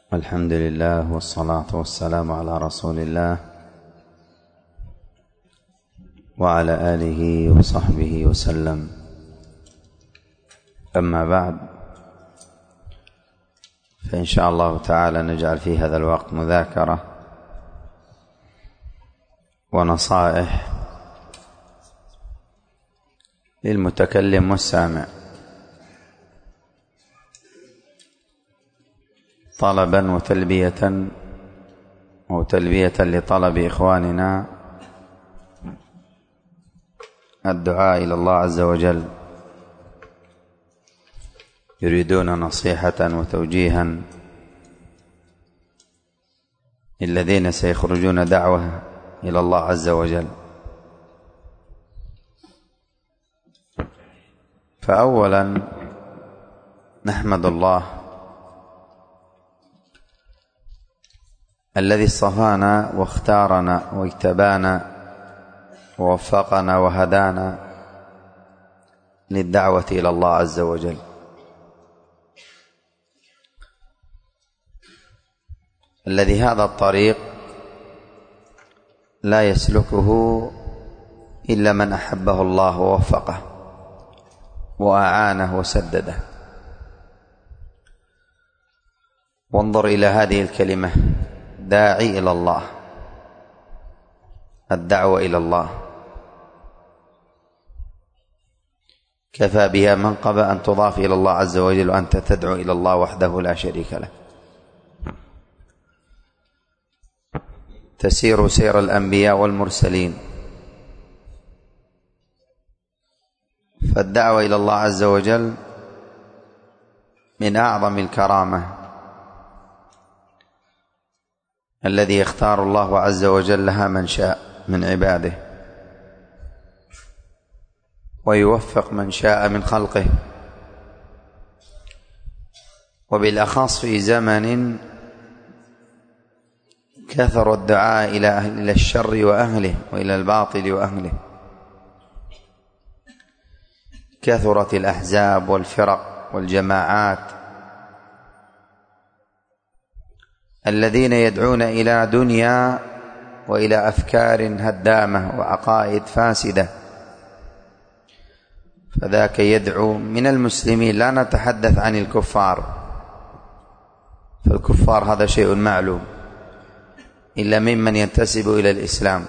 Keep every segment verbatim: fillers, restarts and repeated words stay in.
الحمد لله والصلاة والسلام على رسول الله وعلى آله وصحبه وسلم. أما بعد، فإن شاء الله تعالى نجعل في هذا الوقت مذاكرة ونصائح للمتكلم والسامع، طلبا وتلبية أو تلبية لطلب إخواننا الدعاء إلى الله عز وجل، يريدون نصيحة وتوجيها للذين سيخرجون دعوة إلى الله عز وجل. فأولا نحمد الله الذي اصطفانا واختارنا واجتبانا ووفقنا وهدانا للدعوة إلى الله عز وجل. الذي هذا الطريق لا يسلكه إلا من أحبه الله ووفقه وأعانه وسدده. وانظر إلى هذه الكلمة: داعي إلى الله، الدعوة إلى الله كفى بها منقبة أن تضاف إلى الله عز وجل وأنت تدعو إلى الله وحده لا شريك له. تسير سير الأنبياء والمرسلين، فالدعوة إلى الله عز وجل من أعظم الكرامة الذي يختار الله عز وجل لها من شاء من عباده ويوفق من شاء من خلقه، وبالأخص في زمن كثر الدعاء إلى أهل إلى الشر وأهله وإلى الباطل وأهله. كثرت الأحزاب والفرق والجماعات الذين يدعون إلى دنيا وإلى أفكار هدامة وعقائد فاسدة، فذاك يدعو من المسلمين. لا نتحدث عن الكفار، فالكفار هذا شيء معلوم، إلا ممن ينتسب إلى الإسلام.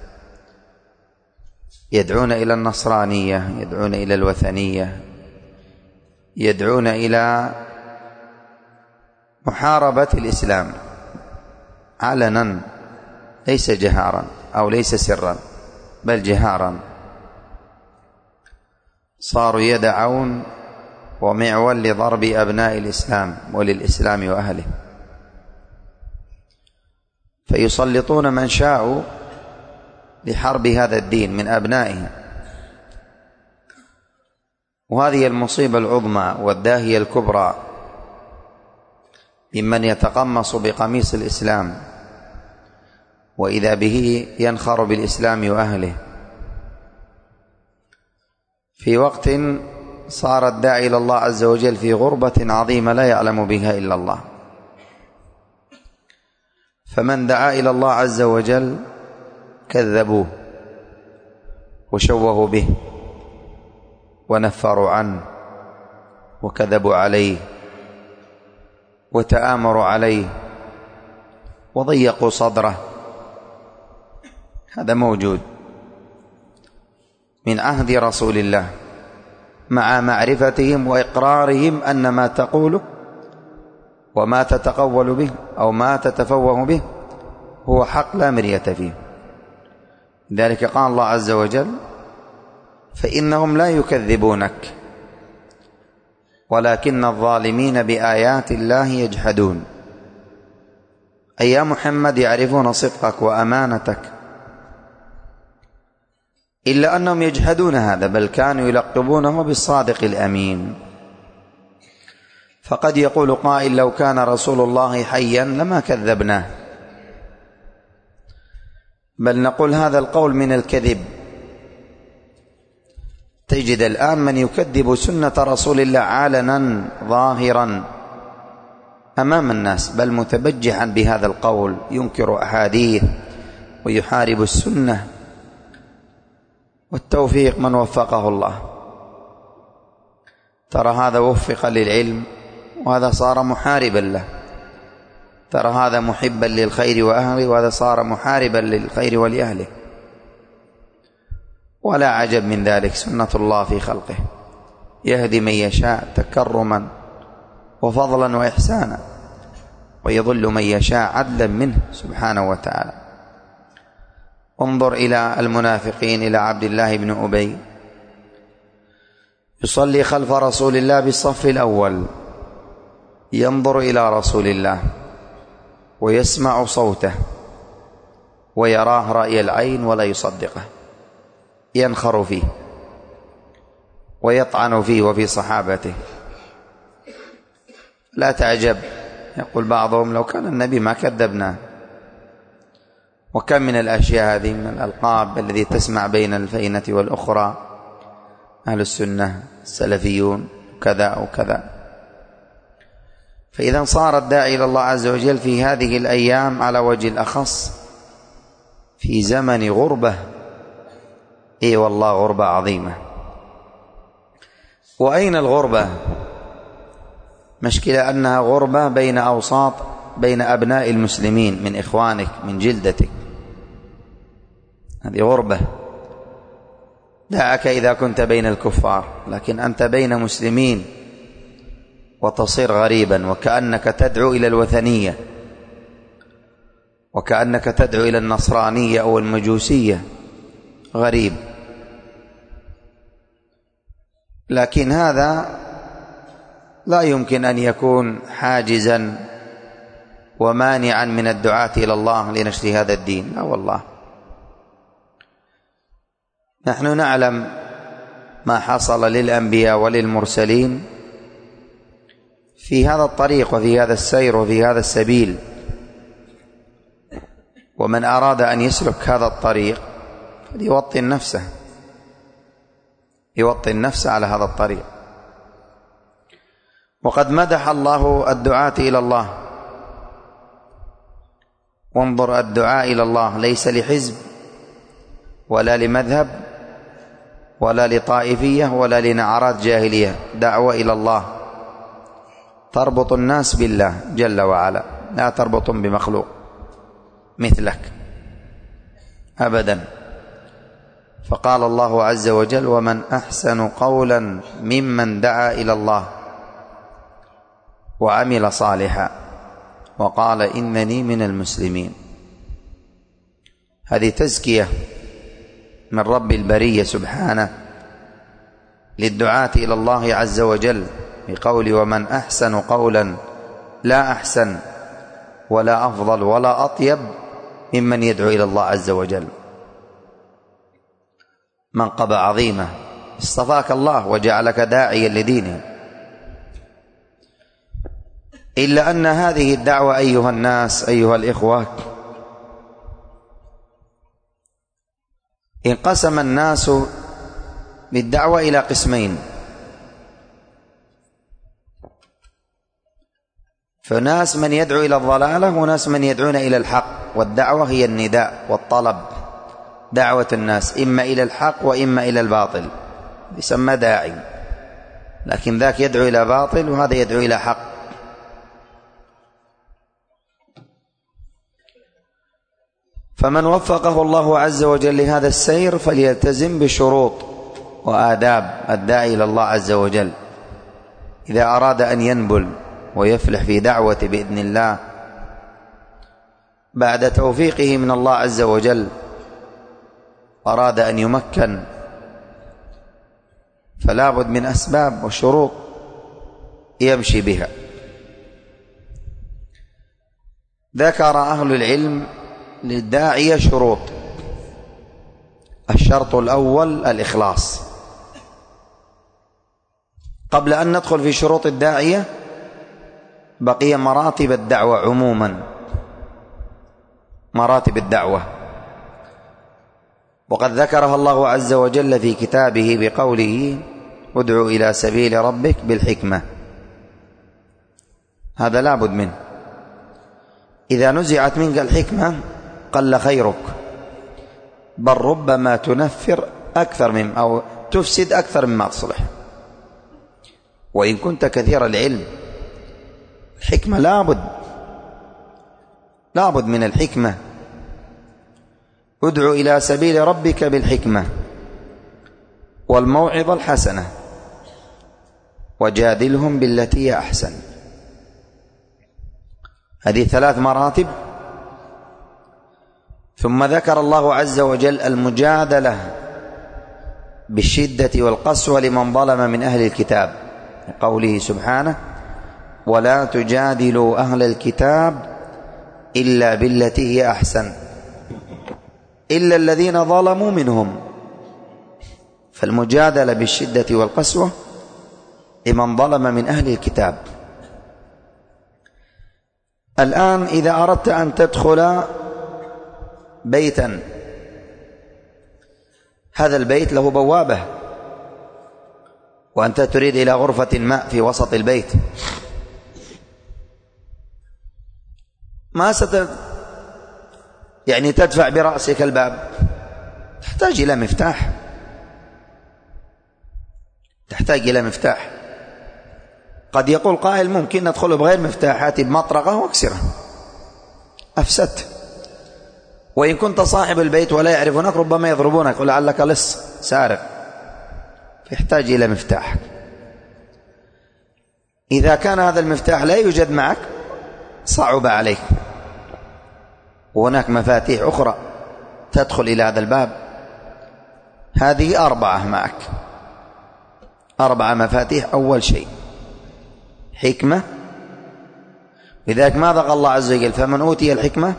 يدعون إلى النصرانية، يدعون إلى الوثنية، يدعون إلى محاربة الإسلام علنا، ليس جهارا أو ليس سرا بل جهارا. صاروا يدعون ومعول لضرب أبناء الإسلام وللإسلام وأهله، فيسلطون من شاءوا لحرب هذا الدين من أبنائهم. وهذه المصيبة العظمى والداهية الكبرى ممن يتقمص بقميص الإسلام وإذا به ينخر بالإسلام وأهله في وقت صار الداعي إلى الله عز وجل في غربة عظيمة لا يعلم بها إلا الله. فمن دعا إلى الله عز وجل كذبوه وشوهوا به ونفروا عنه وكذبوا عليه وتآمروا عليه وضيقوا صدره. هذا موجود من عهد رسول الله، مع معرفتهم وإقرارهم أن ما تقوله وما تتقول به أو ما تتفوه به هو حق لا مرية فيه. لذلك قال الله عز وجل: فإنهم لا يكذبونك ولكن الظالمين بآيات الله يجحدون. أي يا محمد يعرفون صدقك وأمانتك، إلا أنهم يجحدون هذا، بل كانوا يلقبونه بالصادق الأمين. فقد يقول قائل: لو كان رسول الله حيا لما كذبناه. بل نقول هذا القول من الكذب. تجد الآن من يكذب سنة رسول الله علنا ظاهرا أمام الناس، بل متبجحا بهذا القول، ينكر أحاديث ويحارب السنة. والتوفيق من وفقه الله. ترى هذا وفق للعلم وهذا صار محاربا له، ترى هذا محبا للخير وأهله وهذا صار محاربا للخير ولأهله. ولا عجب من ذلك، سنة الله في خلقه، يهدي من يشاء تكرما وفضلا وإحسانا، ويضل من يشاء عدلا منه سبحانه وتعالى. انظر إلى المنافقين، إلى عبد الله بن أبي يصلي خلف رسول الله بالصف الأول، ينظر إلى رسول الله ويسمع صوته ويراه رأي العين ولا يصدقه، ينخر فيه ويطعن فيه وفي صحابته. لا تعجب، يقول بعضهم لو كان النبي ما كذبنا. وكم من الأشياء هذه من الألقاب الذي تسمع بين الفينة والأخرى، أهل السنة السلفيون كذا أو كذا. فإذا صار الداعي إلى الله عز وجل في هذه الأيام على وجه الأخص في زمن غربة، إي والله غربة عظيمة. وأين الغربة؟ مشكلة أنها غربة بين أوساط، بين أبناء المسلمين من إخوانك من جلدتك، هذه غربة. دعك إذا كنت بين الكفار، لكن أنت بين مسلمين وتصير غريبا، وكأنك تدعو إلى الوثنية، وكأنك تدعو إلى النصرانية أو المجوسية، غريب. لكن هذا لا يمكن أن يكون حاجزا ومانعا من الدعاة إلى الله لنشر هذا الدين، لا والله. نحن نعلم ما حصل للأنبياء وللمرسلين في هذا الطريق وفي هذا السير وفي هذا السبيل، ومن أراد أن يسلك هذا الطريق فليوطن نفسه، يوطن نفسه على هذا الطريق. وقد مدح الله الدعاة إلى الله. وانظر، الدعاء إلى الله ليس لحزب ولا لمذهب ولا لطائفية ولا لنعرات جاهلية، دعوة إلى الله تربط الناس بالله جل وعلا، لا تربطهم بمخلوق مثلك أبدا. فقال الله عز وجل: ومن أحسن قولا ممن دعا إلى الله وعمل صالحا وقال إنني من المسلمين. هذه تزكية من رب البرية سبحانه للدعاة إلى الله عز وجل بقول: ومن أحسن قولا، لا أحسن ولا أفضل ولا أطيب ممن يدعو إلى الله عز وجل. منقبة عظيمة، اصطفاك الله وجعلك داعيا لدينه. إلا أن هذه الدعوة أيها الناس، أيها الإخوة، انقسم الناس بالدعوة إلى قسمين. فناس من يدعو إلى الضلالة وناس من يدعون إلى الحق. والدعوة هي النداء والطلب، دعوة الناس إما إلى الحق وإما إلى الباطل، يسمى داعي. لكن ذاك يدعو إلى باطل وهذا يدعو إلى حق. فمن وفقه الله عز وجل لهذا السير فليلتزم بشروط وآداب الداعي إلى الله عز وجل إذا أراد أن ينبل ويفلح في دعوته بإذن الله بعد توفيقه من الله عز وجل. أراد أن يمكن فلا بد من أسباب وشروط يمشي بها. ذكر أهل العلم للداعية شروط. الشرط الأول الإخلاص. قبل أن ندخل في شروط الداعية بقي مراتب الدعوة عموما، مراتب الدعوة، وقد ذكرها الله عز وجل في كتابه بقوله: ادع إلى سبيل ربك بالحكمة. هذا لابد منه. إذا نزعت منك الحكمة قل خيرك، بل ربما تنفر أكثر من أو تفسد أكثر مما تصلح. وإن كنت كثير العلم، الحكمة لابد لابد من الحكمة. ادع إلى سبيل ربك بالحكمة والموعظة الحسنة وجادلهم بالتي هي أحسن. هذه ثلاث مراتب. ثم ذكر الله عز وجل المجادلة بالشدة والقسوة لمن ظلم من أهل الكتاب، قوله سبحانه: ولا تجادلوا أهل الكتاب إلا بالتي هي أحسن إلا الذين ظلموا منهم. فالمجادلة بالشدة والقسوة لمن ظلم من أهل الكتاب. الآن إذا أردت أن تدخل بيتا، هذا البيت له بوابة، وأنت تريد إلى غرفة ماء في وسط البيت، ما ست يعني تدفع برأسك الباب، تحتاج إلى مفتاح تحتاج إلى مفتاح. قد يقول قائل: ممكن ندخل بغير مفتاح، هاتي بمطرقة واكسره، أفسدت. وإن كنت صاحب البيت ولا يعرفونك ربما يضربونك ولعلك لص سارق، فيحتاج إلى مفتاح. إذا كان هذا المفتاح لا يوجد معك صعب عليك، وهناك مفاتيح أخرى تدخل إلى هذا الباب. هذه أربعة معك، أربعة مفاتيح. أول شيء حكمة، لذلك ماذا قال الله عز وجل؟ فمن أوتي الحكمة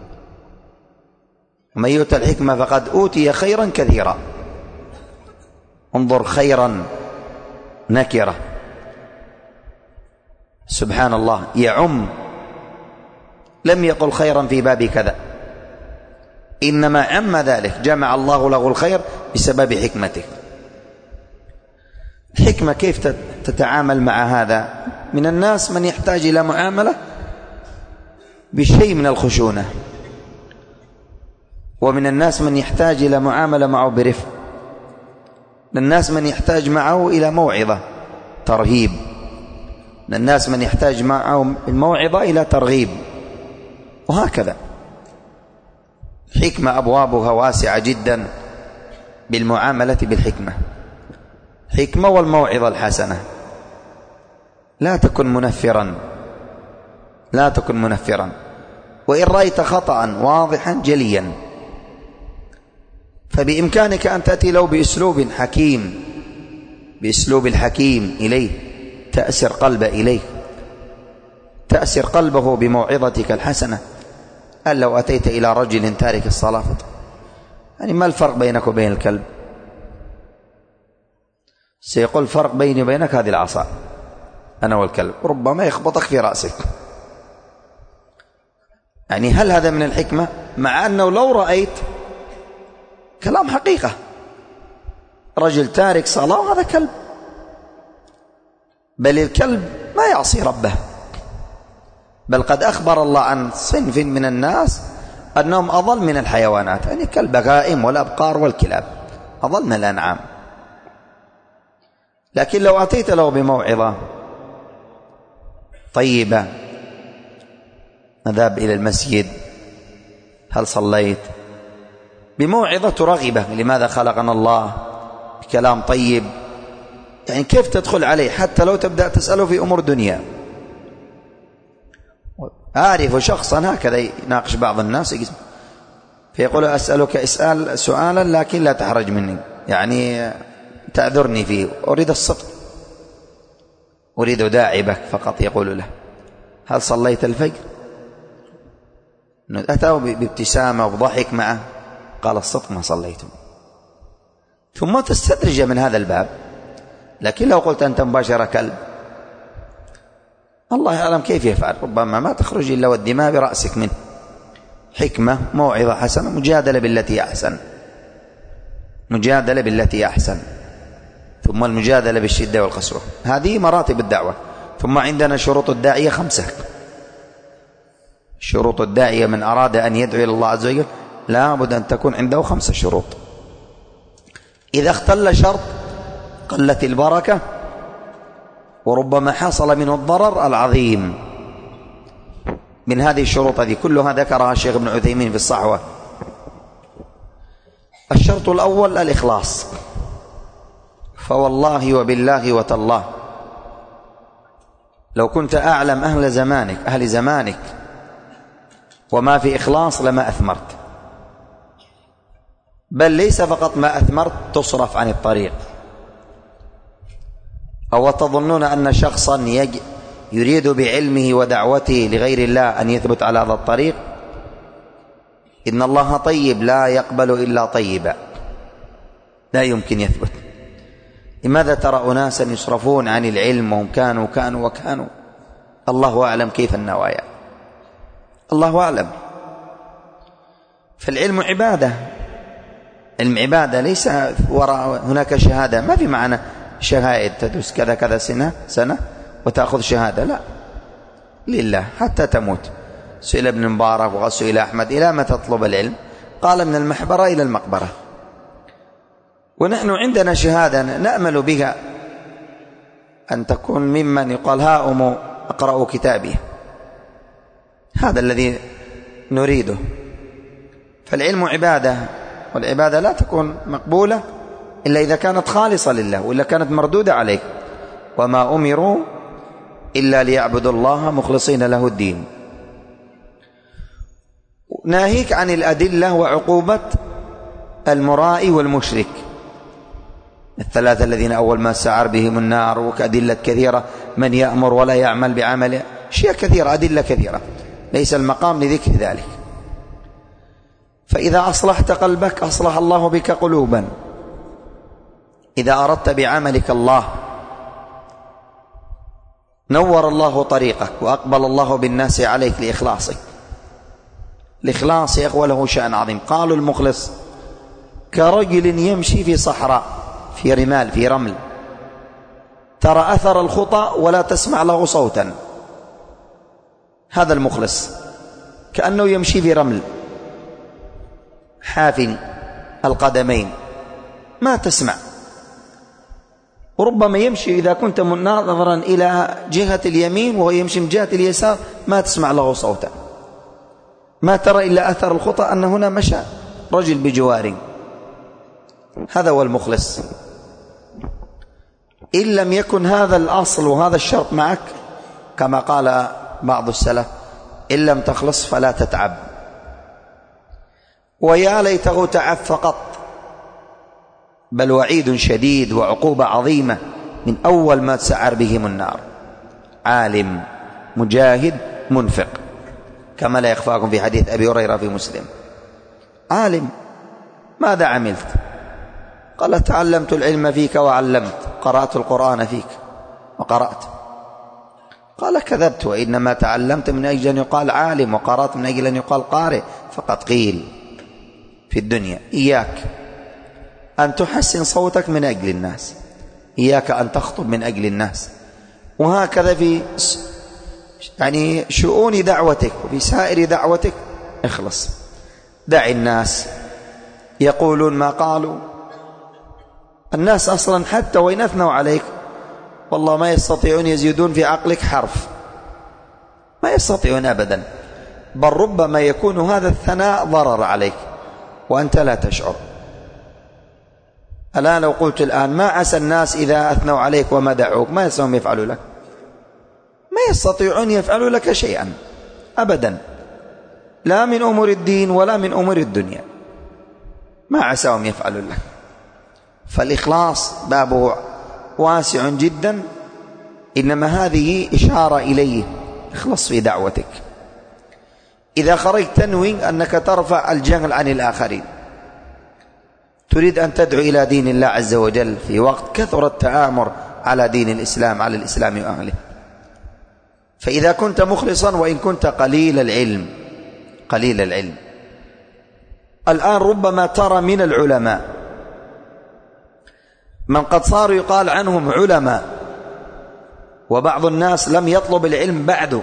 ومن يؤت الحكمة فقد أوتي خيرا كثيرا. انظر، خيرا نكرة، سبحان الله، يعم، لم يقل خيرا في باب كذا، إنما عم ذلك، جمع الله له الخير بسبب حكمته. الحكمة كيف تتعامل مع هذا؟ من الناس من يحتاج إلى معاملة بشيء من الخشونة، ومن الناس من يحتاج إلى معاملة معه برفق، من الناس من يحتاج معه إلى موعظة ترهيب، من الناس من يحتاج معه الموعظة إلى ترغيب، وهكذا. الحكمة أبوابها واسعة جدا بالمعاملة بالحكمة. حكمة والموعظة الحسنة. لا تكن منفرا، لا تكن منفرا، وإن رأيت خطأ واضحا جليا فبإمكانك أن تأتي له بأسلوب حكيم، بأسلوب الحكيم إليه، تأسر قلبه إليه، تأسر قلبه بموعظتك الحسنة. قال: لو أتيت إلى رجل تارك الصلاة، يعني ما الفرق بينك وبين الكلب؟ سيقول: الفرق بيني وبينك هذه العصا، أنا والكلب، ربما يخبطك في رأسك. يعني هل هذا من الحكمة؟ مع أنه لو رأيت كلام حقيقة، رجل تارك صلاة وهذا كلب، بل الكلب ما يعصي ربه، بل قد أخبر الله عن صنف من الناس أنهم أضل من الحيوانات، يعني كالبهائم والأبقار والكلاب، أضل من الأنعام. لكن لو أتيت له بموعظة طيبة، نذهب إلى المسجد، هل صليت، بموعظة ترغبه، لماذا خلقنا الله، بكلام طيب، يعني كيف تدخل عليه حتى لو تبدأ تسأله في أمور دنيا. أعرف شخصا هكذا يناقش بعض الناس فيقول: أسألك اسأل سؤالا لكن لا تحرج مني، يعني تعذرني فيه، أريد الصدق، أريد داعبك فقط. يقول له: هل صليت الفجر؟ أتاه بابتسامة وضحك معه، قال: الصدق ما صليت. ثم تستدرج من هذا الباب. لكن لو قلت أنت مباشرة كلب، الله يعلم كيف يفعل، ربما ما تخرج إلا والدماء برأسك منه. حكمة، موعظة حسنة، مجادلة بالتي أحسن، مجادلة بالتي أحسن، ثم المجادلة بالشدة والقسوة. هذه مراتب الدعوة. ثم عندنا شروط الداعية خمسة. شروط الداعية من أراد أن يدعو إلى الله عز وجل لا بد أن تكون عنده خمسة شروط. إذا اختل شرط قلت البركة وربما حصل منه الضرر العظيم. من هذه الشروط هذه كلها ذكرها الشيخ ابن عثيمين في الصحوة. الشرط الأول الإخلاص، فوالله وبالله وتالله لو كنت أعلم أهل زمانك أهل زمانك وما في إخلاص لما أثمرت، بل ليس فقط ما أثمرت تصرف عن الطريق. أو تظنون أن شخصا يج... يريد بعلمه ودعوته لغير الله أن يثبت على هذا الطريق؟ إن الله طيب لا يقبل إلا طيبا، لا يمكن يثبت. لماذا ترى أناسا يصرفون عن العلم وهم كانوا كانوا وكانوا؟ الله أعلم كيف النوايا، الله أعلم. فالعلم عبادة، علم عبادة، ليس وراء هناك شهادة. ما في معنى شهائد تدرس كذا كذا سنة سنة وتأخذ شهادة، لا، لله حتى تموت. سئل ابن مبارك وسئل أحمد إلى ما تطلب العلم؟ قال من المحبرة إلى المقبرة. ونحن عندنا شهادة نأمل بها أن تكون ممن يقال هاؤم اقرأوا كتابي، هذا الذي نريده. فالعلم عبادة، والعبادة لا تكون مقبولة إلا إذا كانت خالصة لله، وإلا كانت مردودة عليك. وما أمروا إلا ليعبدوا الله مخلصين له الدين. ناهيك عن الأدلة وعقوبة المرائي والمشرك، الثلاثة الذين أول ما سعر بهم النار، وكأدلة كثيرة من يأمر ولا يعمل بعمله، شيء كثيرة، أدلة كثيرة، ليس المقام لذكر ذلك. فإذا أصلحت قلبك أصلح الله بك قلوبا. إذا أردت بعملك الله نور الله طريقك وأقبل الله بالناس عليك لإخلاصك. الإخلاص يا أخوة له شأن عظيم. قالوا المخلص كرجل يمشي في صحراء، في رمال، في رمل، ترى أثر الخطى ولا تسمع له صوتا. هذا المخلص كأنه يمشي في رمل حافٍ القدمين، ما تسمع. وربما يمشي إذا كنت ناظرا إلى جهة اليمين وهو يمشي من جهة اليسار ما تسمع له صوتا، ما ترى إلا أثر الخطى أن هنا مشى رجل بجوار. هذا هو المخلص. إن لم يكن هذا الأصل وهذا الشرط معك، كما قال بعض السلف إن لم تخلص فلا تتعب. ويا ليته تعب فقط، بل وعيد شديد وعقوبة عظيمة من أول ما تسعر بهم النار. عالم مجاهد منفق، كما لا يخفاكم في حديث أبي هريرة في مسلم. عالم، ماذا عملت؟ قال تعلمت العلم فيك وعلمت، قرأت القرآن فيك وقرأت. قال كذبت، وإنما تعلمت من أجل أن يقال عالم، وقرأت من أجل أن يقال قارئ. فقد قيل في الدنيا إياك أن تحسن صوتك من أجل الناس، إياك أن تخطب من أجل الناس. وهكذا في يعني شؤون دعوتك وفي سائر دعوتك اخلص. دع الناس يقولون ما قالوا. الناس أصلا حتى وإن أثنوا عليك والله ما يستطيعون يزيدون في عقلك حرف، ما يستطيعون أبدا، بل ربما يكون هذا الثناء ضرر عليك وأنت لا تشعر. الآن لو قلت الآن ما عسى الناس إذا أثنوا عليك ومدعوك ما يستطيعون يفعلوا لك، ما يستطيعون يفعلوا لك شيئا أبدا، لا من أمور الدين ولا من أمور الدنيا، ما عساهم يفعلوا لك. فالإخلاص بابه واسع جدا، إنما هذه إشارة إليه. اخلص في دعوتك. إذا خرجت تنوي أنك ترفع الجهل عن الآخرين، تريد أن تدعو إلى دين الله عز وجل في وقت كثر التآمر على دين الإسلام، على الإسلام وأهله. فإذا كنت مخلصا وإن كنت قليل العلم قليل العلم الآن ربما ترى من العلماء من قد صاروا يقال عنهم علماء وبعض الناس لم يطلب العلم بعده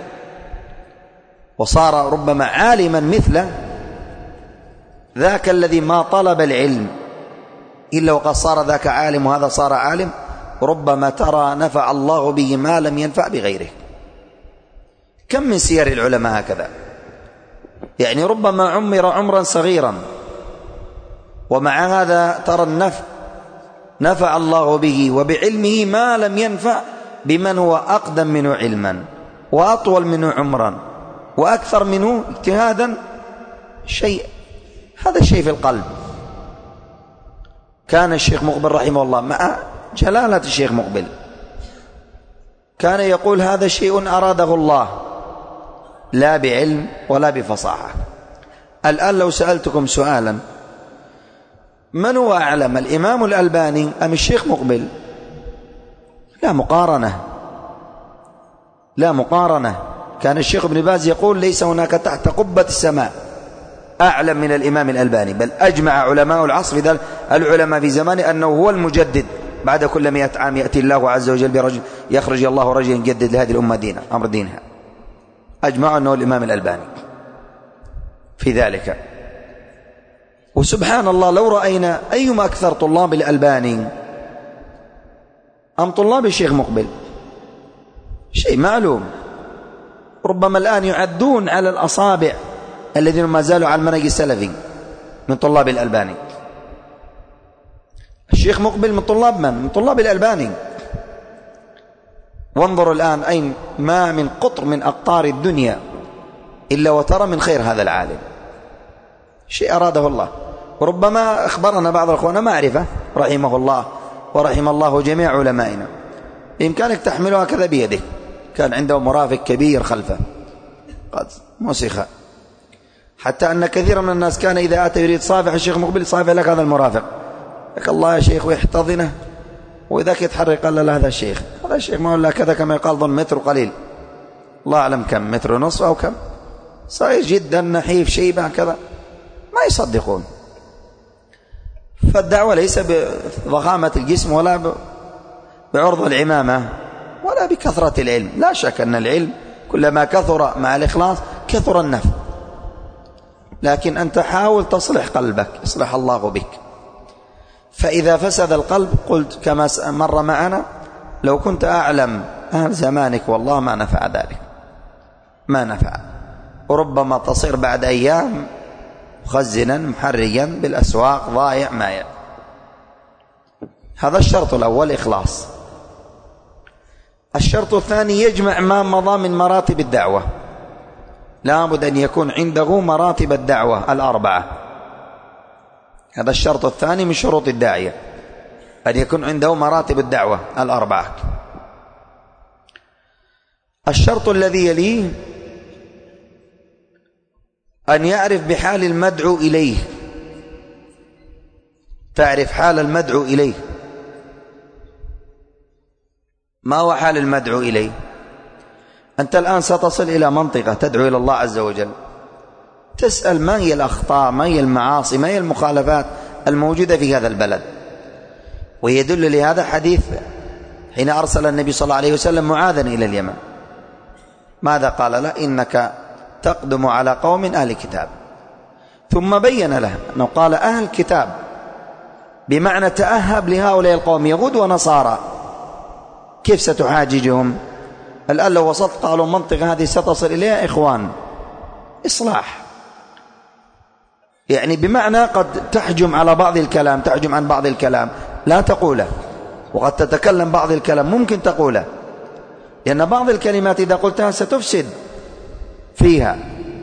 وصار ربما عالما مثله، ذاك الذي ما طلب العلم إلا وقد صار ذاك عالم وهذا صار عالم، ربما ترى نفع الله به ما لم ينفع بغيره. كم من سير العلماء هكذا، يعني ربما عمر عمرا صغيرا ومع هذا ترى النفع نفع الله به وبعلمه ما لم ينفع بمن هو أقدم منه علما وأطول منه عمرا وأكثر منه اجتهادا. شيء هذا الشيء في القلب. كان الشيخ مقبل رحمه الله مع جلالة الشيخ مقبل كان يقول هذا شيء أراده الله لا بعلم ولا بفصاحة. الآن لو سألتكم سؤالا من هو أعلم، الإمام الألباني أم الشيخ مقبل؟ لا مقارنة، لا مقارنة. كان الشيخ ابن باز يقول ليس هناك تحت قبة السماء أعلم من الإمام الألباني، بل أجمع علماء العصر ذلك العلماء في زمانه أنه هو المجدد. بعد كل مئة عام يأتي الله عز وجل برجل يخرج الله رجل يجدد لهذه الأمة دينها أمر دينها، أجمع أنه الإمام الألباني في ذلك. وسبحان الله لو رأينا أيما أكثر طلاب الألباني أم طلاب الشيخ مقبل شيء معلوم. ربما الآن يعدون على الأصابع الذين ما زالوا على المنهج السلفي من طلاب الألباني. الشيخ مقبل من طلاب من؟ من طلاب الألباني. وانظروا الآن أين ما من قطر من أقطار الدنيا إلا وترى من خير هذا العالم، شيء أراده الله. وربما أخبرنا بعض الأخوان معرفة رحمه الله ورحم الله جميع علمائنا بإمكانك تحملها هكذا بيدك. كان عنده مرافق كبير خلفه قد مسخ، حتى أن كثيرا من الناس كان إذا أتى يريد صافح الشيخ مقبل صافح لك هذا المرافق، لك الله يا شيخ ويحتضنه، وإذاك يتحرك قال له هذا الشيخ هذا الشيخ ما هو كذا كما يقال ظن متر قليل، الله أعلم كم، متر ونصف أو كم، صغير جدا نحيف شيبة كذا، ما يصدقون. فالدعوة ليس بضخامة الجسم ولا بعرض العمامة ولا بكثرة العلم. لا شك أن العلم كلما كثر مع الإخلاص كثر النفع، لكن أنت حاول تصلح قلبك يصلح الله بك. فإذا فسد القلب قلت كما مر معنا لو كنت أعلم أهل زمانك والله ما نفع ذلك، ما نفع. وربما تصير بعد أيام مخزنا محرجا بالأسواق ضايع مايع. هذا الشرط الأول إخلاص. الشرط الثاني يجمع ما مضى من مراتب الدعوة، لابد أن يكون عنده مراتب الدعوة الأربعة. هذا الشرط الثاني من شروط الداعية، أن يكون عنده مراتب الدعوة الأربعة. الشرط الذي يليه أن يعرف بحال المدعو إليه، تعرف حال المدعو إليه. ما هو حال المدعو إليه؟ أنت الآن ستصل إلى منطقة تدعو إلى الله عز وجل، تسأل ما هي الأخطاء، ما هي المعاصي، ما هي المخالفات الموجودة في هذا البلد. ويدل لهذا حديث حين أرسل النبي صلى الله عليه وسلم معاذا إلى اليمن، ماذا قال له؟ إنك تقدم على قوم أهل كتاب. ثم بين له أنه قال أهل كتاب بمعنى تأهب لهؤلاء القوم يهود ونصارى، كيف ستحاججهم؟ الآن لو وصلت قالوا منطقة هذه ستصل إليها إخوان إصلاح، يعني بمعنى قد تحجم على بعض الكلام، تحجم عن بعض الكلام لا تقوله، وقد تتكلم بعض الكلام ممكن تقوله، لأن بعض الكلمات إذا قلتها ستفسد فيها.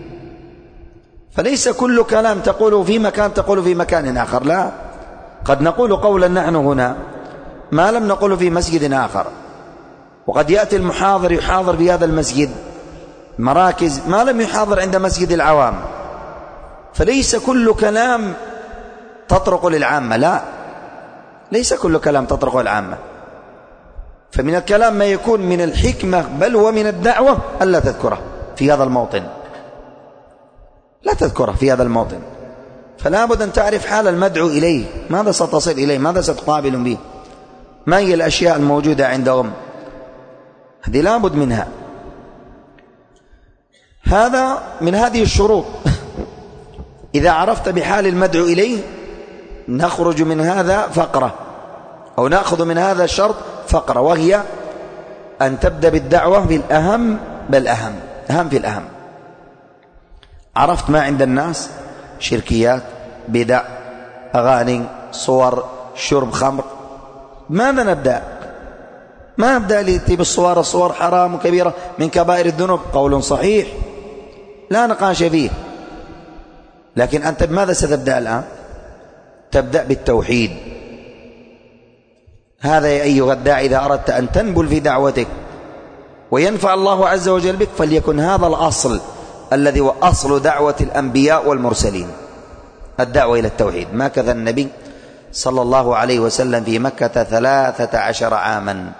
فليس كل كلام تقوله في مكان تقوله في مكان آخر، لا، قد نقول قولا نحن هنا ما لم نقوله في مسجد آخر، وقد يأتي المحاضر يحاضر في هذا المسجد مراكز ما لم يحاضر عند مسجد العوام. فليس كل كلام تطرق للعامة، لا، ليس كل كلام تطرق للعامة. فمن الكلام ما يكون من الحكمة بل ومن الدعوة ألا تذكره في هذا الموطن، لا تذكره في هذا الموطن. فلا بد أن تعرف حال المدعو إليه، ماذا ستصل إليه، ماذا ستقابل به، ما هي الأشياء الموجودة عندهم. هذه لابد منها. هذا من هذه الشروط. إذا عرفت بحال المدعو إليه نخرج من هذا فقرة، أو نأخذ من هذا الشرط فقرة، وهي أن تبدأ بالدعوة بالأهم بل أهم أهم في الأهم. عرفت ما عند الناس شركيات، بدع، أغاني، صور، شرب خمر، ماذا نبدأ؟ ما نبدأ لتي بالصور، الصور حرام وكبيرة من كبائر الذنوب، قول صحيح لا نقاش فيه. لكن أنت بماذا ستبدأ الآن؟ تبدأ بالتوحيد. هذا يا أيها الداعي إذا أردت أن تنبل في دعوتك وينفع الله عز وجل بك، فليكن هذا الأصل الذي هو أصل دعوة الأنبياء والمرسلين، الدعوة إلى التوحيد. ما كذا النبي صلى الله عليه وسلم في مكة ثلاثة عشر عاما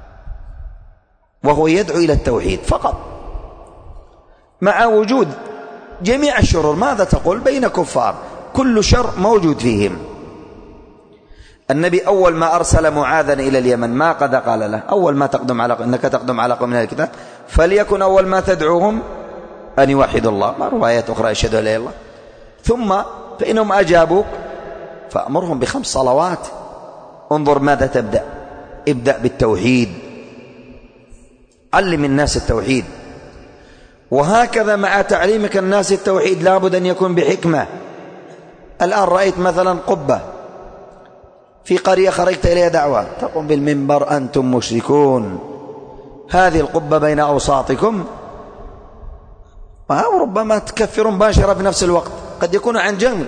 وهو يدعو إلى التوحيد فقط، مع وجود جميع الشرور. ماذا تقول؟ بين كفار كل شر موجود فيهم. النبي أول ما أرسل معاذا إلى اليمن ما قد قال له أول ما تقدم على إنك تقدم على قوم من الكتاب فليكن أول ما تدعوهم أن يوحدوا الله، ما روايات أخرى يشهدوا لا إله إلا الله، ثم فإنهم أجابوك فأمرهم بخمس صلوات. انظر ماذا تبدأ، ابدأ بالتوحيد، علم الناس التوحيد. وهكذا مع تعليمك الناس التوحيد لابد أن يكون بحكمة. الآن رأيت مثلا قبة في قرية خرجت إليها دعوة، تقوم بالمنبر أنتم مشركون، هذه القبة بين أوساطكم، أو ربما تكفر مباشرة في نفس الوقت، قد يكون عن جهل.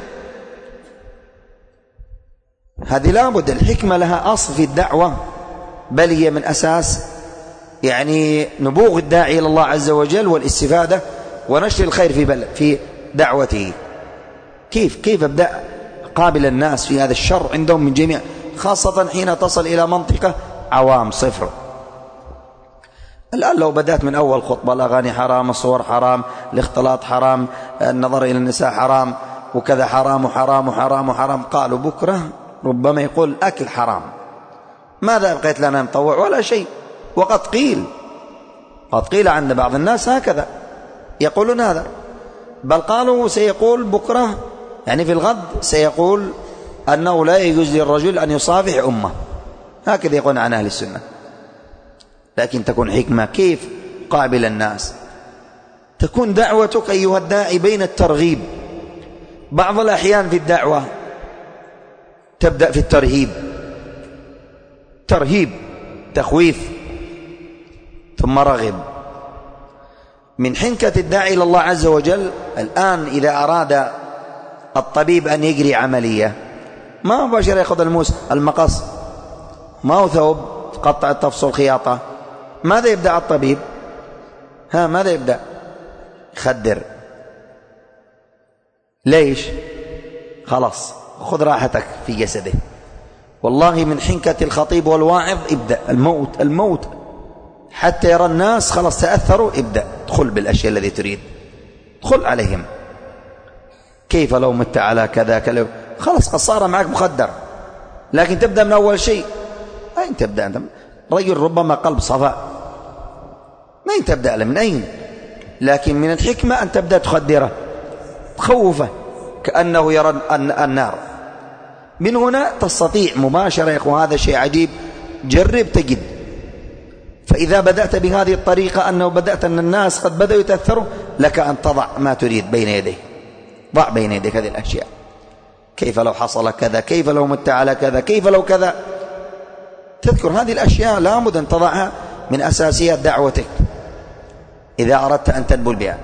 هذه لابد الحكمة لها أصل في الدعوة، بل هي من أساس يعني نبوغ الداعي إلى الله عز وجل والاستفادة ونشر الخير في بلد في دعوته. كيف كيف أبدأ قابل الناس في هذا الشر عندهم من جميع، خاصة حين تصل إلى منطقة عوام صفر. الآن لو بدأت من أول خطبة الأغاني حرام، الصور حرام، الاختلاط حرام، النظر إلى النساء حرام، وكذا حرام وحرام وحرام وحرام، قالوا بكرة ربما يقول أكل حرام، ماذا بقيت لنا نطوع ولا شيء. وقد قيل قد قيل عند بعض الناس هكذا يقولون هذا، بل قالوا سيقول بكرة يعني في الغد سيقول أنه لا يجوز للرجل أن يصافح أمه، هكذا يقولون عن أهل السنة. لكن تكون حكمة كيف قابل الناس، تكون دعوتك أيها الداعي بين الترغيب. بعض الأحيان في الدعوة تبدأ في الترهيب، ترهيب تخويف ثم رغب. من حنكة الداعي إلى الله عز وجل الآن إذا أراد الطبيب أن يجري عملية ما هو بشر يأخذ الموس المقص، ما هو ثوب قطع التفصل خياطة، ماذا يبدأ الطبيب؟ ها ماذا يبدأ؟ خدر. ليش؟ خلاص خذ راحتك في جسده. والله من حنكة الخطيب والواعظ ابدأ الموت الموت حتى يرى الناس خلاص تأثروا، ابدأ ادخل بالأشياء الذي تريد، ادخل عليهم. كيف لو مت على كذا كذا، خلاص قد صار معك مخدر. لكن تبدأ من أول شيء، أين تبدأ أنت؟ رجل ربما قلب صفاء، ما أين تبدأ له من أين؟ لكن من الحكمة أن تبدأ تخدره تخوفه كأنه يرى النار. من هنا تستطيع مباشرة يا أخوة، هذا شيء عجيب، جرب تجد. فإذا بدأت بهذه الطريقة أنه بدأت أن الناس قد بدأوا يتأثروا، لك أن تضع ما تريد بين يديه، ضع بين يديك هذه الأشياء. كيف لو حصل كذا، كيف لو مت على كذا، كيف لو كذا، تذكر هذه الأشياء لابد أن تضعها من أساسيات دعوتك إذا أردت أن تنبل بها.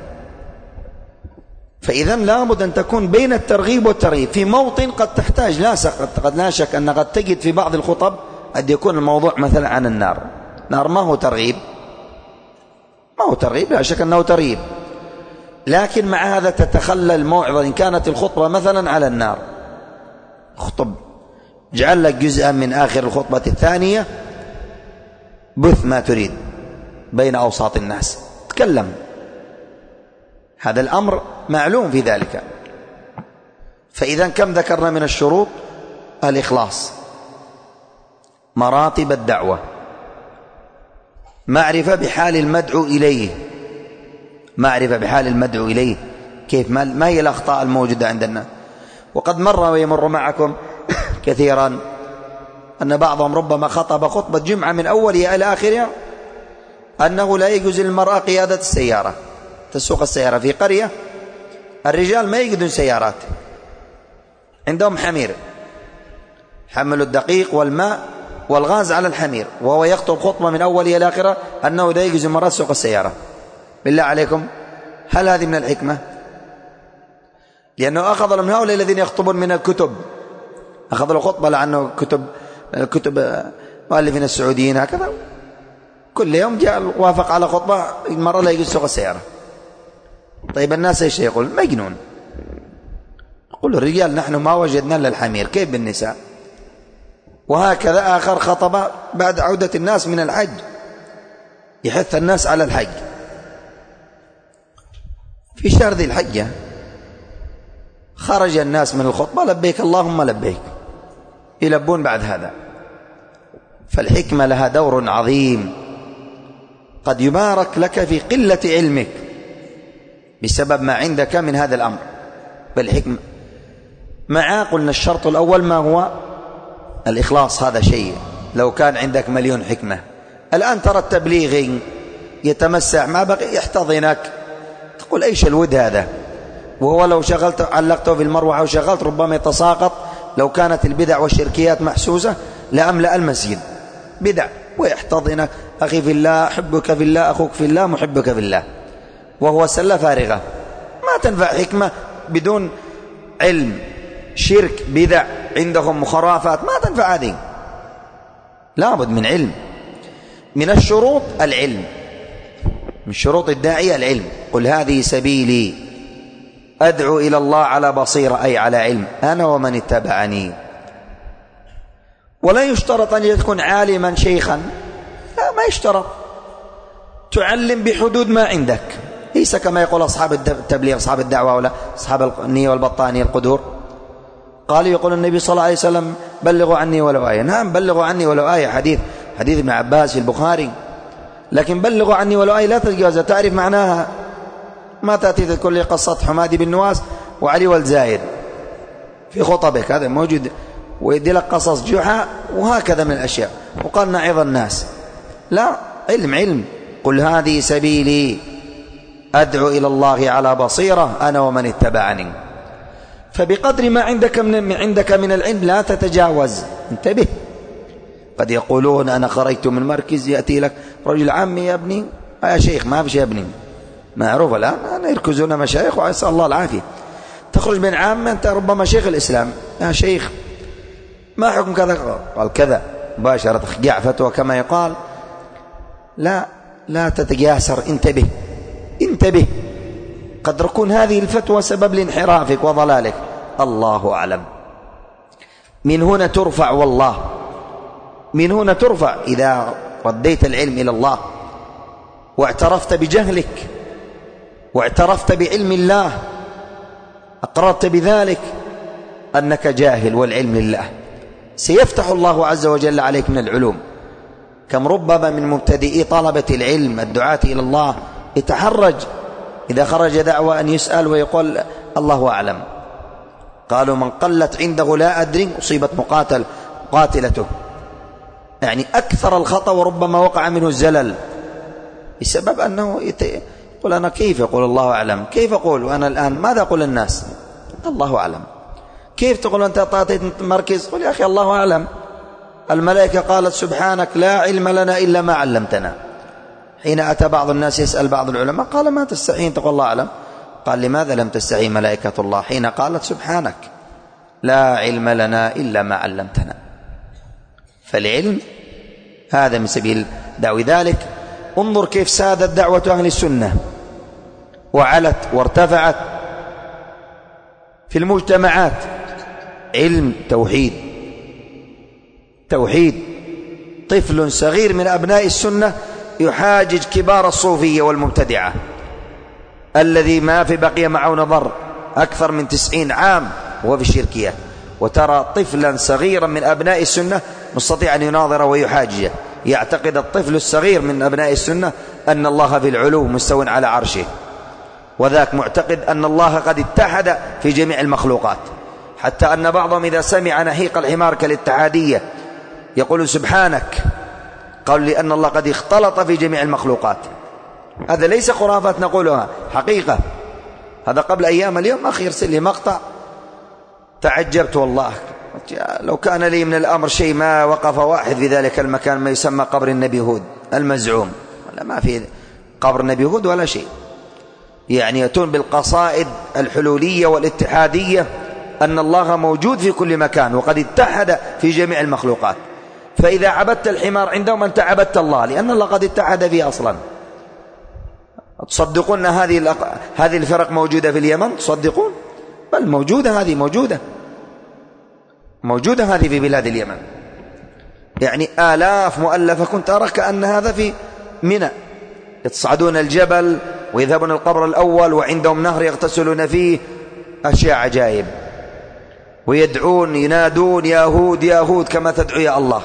فإذا لابد أن تكون بين الترغيب والترهيب في موطن قد تحتاج، لا قد لا شك أن قد تجد في بعض الخطب قد يكون الموضوع مثلا عن النار. نار ما هو ترغيب، ما هو ترغيب، لا شك أنه ترهيب، لكن مع هذا تتخلى الموعظة إن كانت الخطبة مثلا على النار. خطب اجعل لك جزءا من آخر الخطبة الثانية بث ما تريد بين أوساط الناس، تكلم. هذا الأمر معلوم في ذلك. فإذا كم ذكرنا من الشروط؟ الإخلاص، مراتب الدعوة. معرفة بحال المدعو إليه، معرفة بحال المدعو إليه كيف، ما هي الأخطاء الموجودة عند الناس. وقد مر ويمر معكم كثيرا أن بعضهم ربما خطب خطبة جمعة من أولها إلى آخرها أنه لا يجوز للمرأة قيادة السيارة، تسوق السيارة في قرية الرجال ما يقدون سيارات، عندهم حمير، حملوا الدقيق والماء والغاز على الحمير، وهو يخطب خطبة من أولها إلى آخرها أنه لا يجوز للمرأة تسوق السيارة. بالله عليكم هل هذه من الحكمة؟ لأنه أخذ من هؤلاء الذين يخطبون من الكتب، أخذ له خطبة لأنه كتب كتب مؤلفين السعوديين هكذا، كل يوم جاء وافق على خطبة المرأة لا يجوز سوق السيارة. طيب الناس ايش يقول؟ مجنون. يقول الرجال نحن ما وجدنا الا الحمير، كيف بالنساء؟ وهكذا آخر خطبة بعد عودة الناس من الحج يحث الناس على الحج في شهر ذي الحجة، خرج الناس من الخطبة لبيك اللهم لبيك، يلبون بعد هذا. فالحكمة لها دور عظيم، قد يبارك لك في قلة علمك بسبب ما عندك من هذا الأمر. بالحكمة معا قلنا الشرط الأول ما هو؟ الإخلاص، هذا شيء. لو كان عندك مليون حكمة الآن ترى التبليغ يتمسع ما بقي يحتضنك، تقول ايش الود هذا، وهو لو شغلت علقته في المروحة وشغلت ربما يتساقط. لو كانت البدع والشركيات محسوسة لأملأ المسجد بدع، ويحتضنك أخي في الله، أحبك في الله، أخوك في الله، محبك في الله، وهو سلة فارغة. ما تنفع حكمة بدون علم، شرك بدع عندهم خرافات، ما تنفع هذه، لابد من علم. من الشروط العلم، من شروط الداعية العلم. قل هذه سبيلي أدعو إلى الله على بصيرة، أي على علم، أنا ومن اتبعني. ولا يشترط أن يكون عالما شيخا، لا ما يشترط، تعلم بحدود ما عندك، ليس كما يقول أصحاب التبليغ أصحاب الدعوة ولا أصحاب النية والبطانية القدور. قالوا يقول النبي صلى الله عليه وسلم بلغوا عني ولو آية. نعم بلغوا عني ولو آية، حديث حديث ابن عباس في البخاري، لكن بلغوا عني ولو آية لا تتجاوزها، تعرف معناها، ما تأتي تذكر لي قصة حمادي بن نواس وعلي والزايد في خطبك، هذا موجود، ويدي لك قصص جحا وهكذا من الأشياء، وقال نعظ الناس. لا، علم علم. قل هذه سبيلي أدعو إلى الله على بصيرة أنا ومن اتبعني. فبقدر ما عندك من عندك من العلم لا تتجاوز، انتبه. قد يقولون أنا خرجت من مركز، يأتي لك رجل عمي يا ابني، يا شيخ ما في شيء يا ابني، معروف الآن أنا يركزون مشايخ وعسى الله العافية. تخرج من عام أنت ربما شيخ الإسلام، يا شيخ ما حكم كذا؟ قال كذا مباشرة، خجع فتوى كما يقال. لا لا تتجاسر، انتبه انتبه، قد تكون هذه الفتوى سبب لانحرافك وضلالك، الله أعلم. من هنا ترفع، والله من هنا ترفع إذا رديت العلم إلى الله واعترفت بجهلك واعترفت بعلم الله، أقررت بذلك أنك جاهل والعلم لله، سيفتح الله عز وجل عليك من العلوم. كم ربما من مبتدئي طلبة العلم الدعاة إلى الله يتحرج إذا خرج دعوة أن يسأل ويقول الله أعلم. قالوا من قلت عنده لا أدري أصيبت مقاتل قاتلته، يعني أكثر الخطأ وربما وقع منه الزلل بسبب أنه يقول أنا كيف يقول الله أعلم، كيف أقول وأنا الآن ماذا أقول الناس؟ الله أعلم. كيف تقول أنت أعطيت مركز؟ قل يا أخي الله أعلم، الملائكة قالت سبحانك لا علم لنا إلا ما علمتنا. حين أتى بعض الناس يسأل بعض العلماء قال ما تستحين تقول الله أعلم؟ قال لماذا لم تستحي ملائكة الله حين قالت سبحانك لا علم لنا إلا ما علمتنا؟ فالعلم هذا من سبيل دعوة. ذلك انظر كيف سادت دعوة أهل السنة وعلت وارتفعت في المجتمعات. علم توحيد توحيد. طفل صغير من أبناء السنة يحاجج كبار الصوفية والمبتدعة الذي ما في بقي معه نظر أكثر من تسعين عام وهو في الشركية، وترى طفلا صغيرا من أبناء السنة مستطيع أن يناظر ويحاجج. يعتقد الطفل الصغير من أبناء السنة أن الله في العلو مستو على عرشه، وذاك معتقد أن الله قد اتحد في جميع المخلوقات، حتى أن بعضهم إذا سمع نحيق الحمار كالاتحادية يقول سبحانك، قالوا لأن الله قد اختلط في جميع المخلوقات. هذا ليس خرافات نقولها، حقيقة. هذا قبل أيام، اليوم أخي يرسل لي مقطع تعجبت والله، لو كان لي من الأمر شيء ما وقف واحد في ذلك المكان ما يسمى قبر النبي هود المزعوم، ولا ما في قبر النبي هود ولا شيء. يعني يأتون بالقصائد الحلولية والاتحادية أن الله موجود في كل مكان وقد اتحد في جميع المخلوقات. فإذا عبدت الحمار عندهم أنت عبدت الله، لأن الله قد اتحد فيه أصلا. تصدقون هذه هذه الفرق موجودة في اليمن؟ تصدقون؟ بل موجودة، هذه موجودة موجودة هذه في بلاد اليمن، يعني آلاف مؤلفة. كنت أرى كأن هذا في منى، يتصعدون الجبل ويذهبون القبر الأول وعندهم نهر يغتسلون فيه، أشياء عجائب، ويدعون ينادون يا هود يا هود كما تدعو يا الله،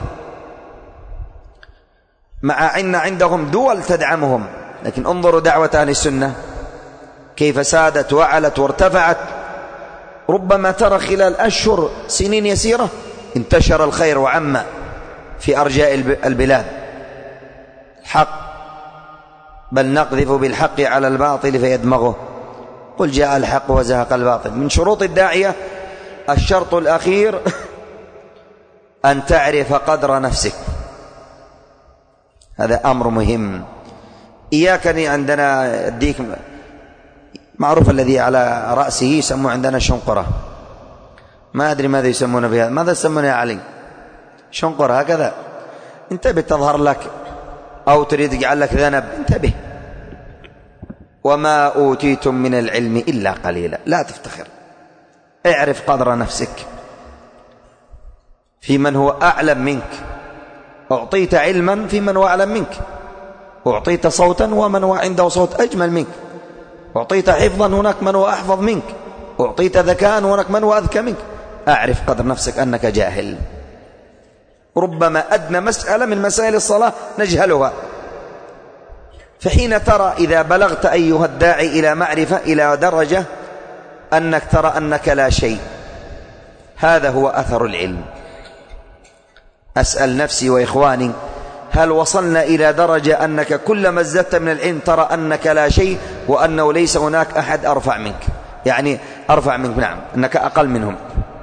مع أن عندهم دول تدعمهم. لكن انظروا دعوة أهل السنة كيف سادت وعلت وارتفعت. ربما ترى خلال أشهر سنين يسيرة انتشر الخير وعم في أرجاء البلاد. الحق، بل نقذف بالحق على الباطل فيدمغه، قل جاء الحق وزهق الباطل. من شروط الداعية الشرط الأخير أن تعرف قدر نفسك، هذا أمر مهم. إياك أن عندنا أديك معروف الذي على رأسه يسموه عندنا شنقرة، ما أدري ماذا يسمونه بهذا، ماذا يسمونه يا علي؟ شنقرة هكذا. انتبه، تظهر لك أو تريد يجعل لك ذنب، انتبه. وما أوتيتم من العلم إلا قليلا، لا تفتخر، اعرف قدر نفسك في من هو أعلم منك. أعطيت علما في من هو أعلم منك، أعطيت صوتا ومن هو عنده صوت أجمل منك، أعطيت حفظا هناك من هو أحفظ منك، أعطيت ذكاء هناك من هو أذكى منك. أعرف قدر نفسك أنك جاهل. ربما أدنى مسألة من مسائل الصلاة نجهلها، فحين ترى إذا بلغت أيها الداعي إلى معرفة إلى درجة أنك ترى أنك لا شيء، هذا هو أثر العلم. أسأل نفسي وإخواني، هل وصلنا إلى درجة أنك كلما ازددت من العلم ترى أنك لا شيء، وأنه ليس هناك أحد أرفع منك؟ يعني أرفع منك، نعم، أنك أقل منهم،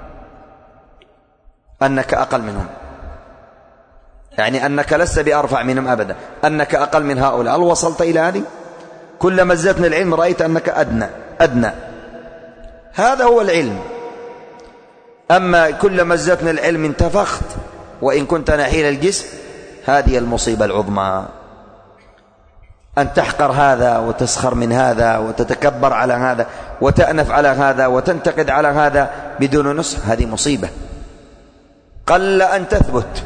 أنك أقل منهم، يعني أنك لست بأرفع منهم أبدا، أنك أقل من هؤلاء. هل وصلت إلى هذه؟ كلما ازددت من العلم رأيت أنك أدنى أدنى، هذا هو العلم. أما كلما ازددت من العلم انتفخت وإن كنت نحيل الجسم، هذه المصيبة العظمى، أن تحقر هذا وتسخر من هذا وتتكبر على هذا وتأنف على هذا وتنتقد على هذا بدون نصح، هذه مصيبة. قل أن تثبت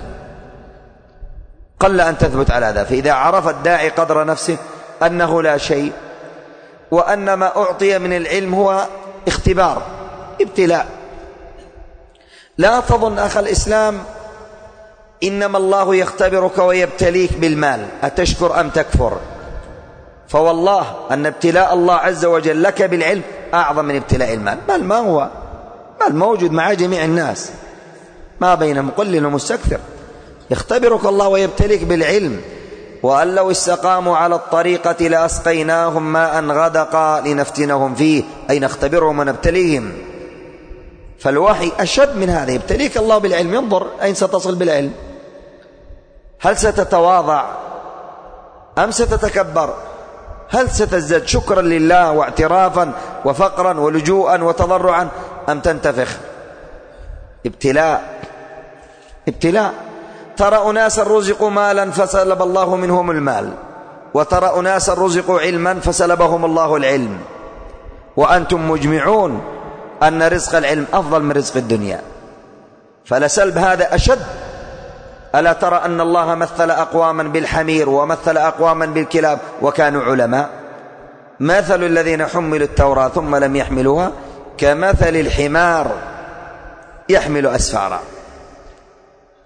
قل أن تثبت على هذا. فإذا عرف الداعي قدر نفسه أنه لا شيء، وأن ما أعطي من العلم هو اختبار ابتلاء. لا تظن أخ الإسلام إنما الله يختبرك ويبتليك بالمال، أتشكر أم تكفر؟ فوالله أن ابتلاء الله عز وجل لك بالعلم أعظم من ابتلاء المال. مال ما هو مال موجود مع جميع الناس، ما بين مقلل ومستكثر. يختبرك الله ويبتليك بالعلم. وأن لو استقاموا على الطريقة لأسقيناهم ماء غدقا لنفتنهم فيه، أي نختبرهم ونبتليهم. فالوحي أشد من هذا، يبتليك الله بالعلم، ينظر أين ستصل بالعلم. هل ستتواضع أم ستتكبر؟ هل ستزداد شكرا لله واعترافا وفقرا ولجوءا وتضرعا، أم تنتفخ؟ ابتلاء ابتلاء. ترى أناسا رزقوا مالا فسلب الله منهم المال، وترى أناسا رزقوا علما فسلبهم الله العلم، وأنتم مجمعون أن رزق العلم أفضل من رزق الدنيا، فلسلب هذا أشد. ألا ترى أن الله مثل أقواما بالحمير ومثل أقواما بالكلاب وكانوا علماء؟ مثل الذين حملوا التوراة ثم لم يحملوها كمثل الحمار يحمل أسفارا.